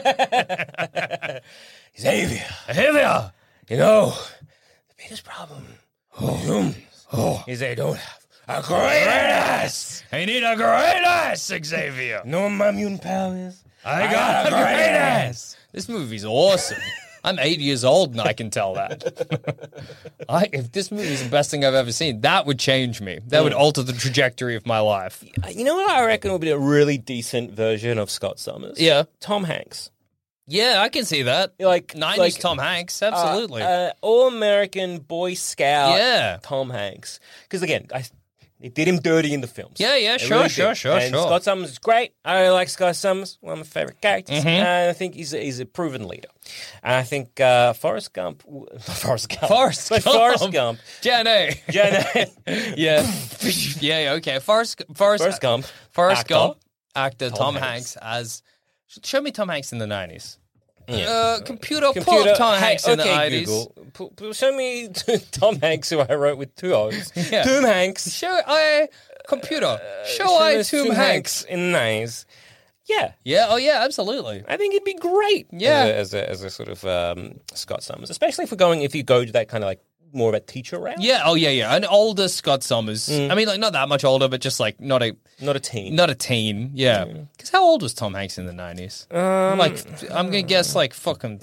Xavier. Heavier. You know, the biggest problem with humans is they don't have a great ass. I need a great ass, Xavier. No what my mutant powers. I got a great ass. This movie's awesome. I'm eight years old and I can tell that. I, if this movie is the best thing I've ever seen, that would change me. That would alter the trajectory of my life. You know what I reckon would be a really decent version of Scott Summers? Yeah. Tom Hanks. Yeah, I can see that. Like nineties like, Tom Hanks, absolutely. Uh, uh, All-American Boy Scout Yeah. Tom Hanks. Because again, I, they did him dirty in the films. Yeah, yeah, They sure, really sure, did. sure, and sure. Scott Summers is great. I really like Scott Summers. One of my favorite characters. Mm-hmm. And I think he's a, he's a proven leader. And I think uh, Forrest Gump... Forrest Gump. Forrest But Gump. Forrest Gump. Jan A. Jen- yeah. yeah, yeah, okay. Forrest, Forrest, Forrest Gump. Forrest actor. Gump, actor Tom, Hanks. Hanks. as. Show me Tom Hanks in the nineties. Yeah. Uh, computer, pull Computer, up Tom hey, Hanks in the okay, nineties. Google. P- p- show me Tom Hanks, who I wrote with two O's. Yeah. Tom Hanks. Show I computer. Show Show I us Tom Hanks. in the nineties. Yeah. Yeah. Oh yeah. Absolutely. I think it'd be great. Yeah. As a, as a, as a sort of um, Scott Summers, especially if we're going, if you go to that kind of like more of a teacher route. Yeah. Oh yeah. Yeah. An older Scott Summers. I mean, like not that much older, but just like not a Not a teen. not a teen. Yeah. Because how old was Tom Hanks in the nineties? Um, like I'm gonna guess like fucking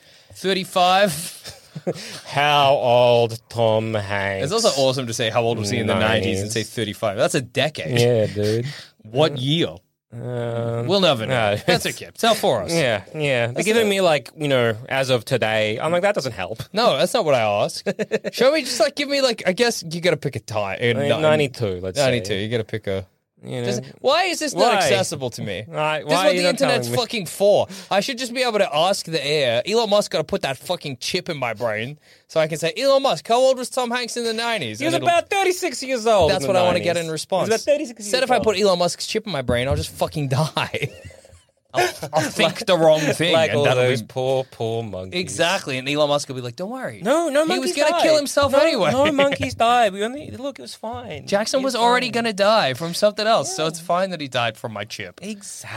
thirty-five. How old Tom Hanks? It's also awesome to say how old was he in the nineties and say nineties. thirty-five. That's a decade. Yeah, dude. What year? Um, We'll never know. no. That's okay. Tell for us. yeah, yeah. They're giving me like, you know, as of today. I'm like, that doesn't help. No, that's not what I asked. Show me, just like give me like. I guess you got to pick a time. I mean, ninety-two, let's say. ninety-two. You got to pick a. You know. Does- Why is this not Why? accessible to me? Right, This why is are what you the not internet's telling me? fucking for. I should just be able to ask the air. Elon Musk got to put that fucking chip in my brain so I can say, Elon Musk, how old was Tom Hanks in the nineties? He was about thirty-six years old. That's in what the I want to get nineties. in response. He was about thirty-six Instead years if I old. put Elon Musk's chip in my brain, I'll just fucking die. I'll, I'll think the wrong thing. like and all that'll those be... poor, poor monkeys. Exactly. And Elon Musk will be like, don't worry. No, no He monkeys was going to died. kill himself no, anyway. No monkeys died. We only look. It was fine. Jackson He was already fine. going to die from something else, so it's fine that he died from my chip.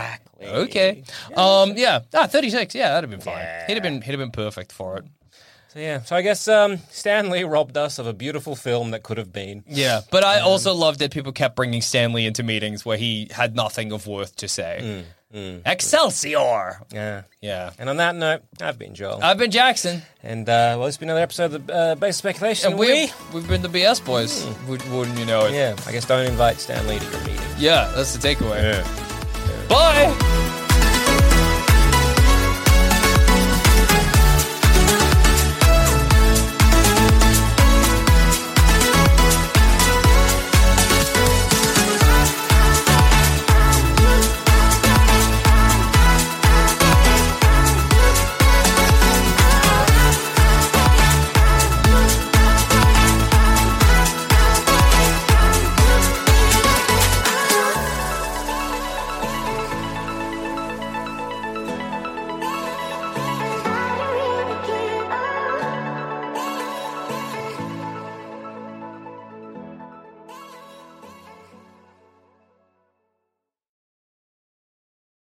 Exactly. Okay. Um. Yeah. Ah, thirty-six. Yeah, that'd have been fine. Yeah. He'd have been. He'd have been perfect for it. So, yeah. So I guess um, Stan Lee robbed us of a beautiful film that could have been. Yeah, but I also loved that people kept bringing Stan Lee into meetings where he had nothing of worth to say. Mm, mm. Excelsior! Yeah. Yeah. And on that note, I've been Joel. I've been Jackson. and, uh, well, it's been another episode of the uh, Basic Speculation. And we, we've been the B S boys, Mm. Would, wouldn't you know it? Yeah. I guess don't invite Stan Lee to your meeting. Yeah, that's the takeaway. Yeah. Bye!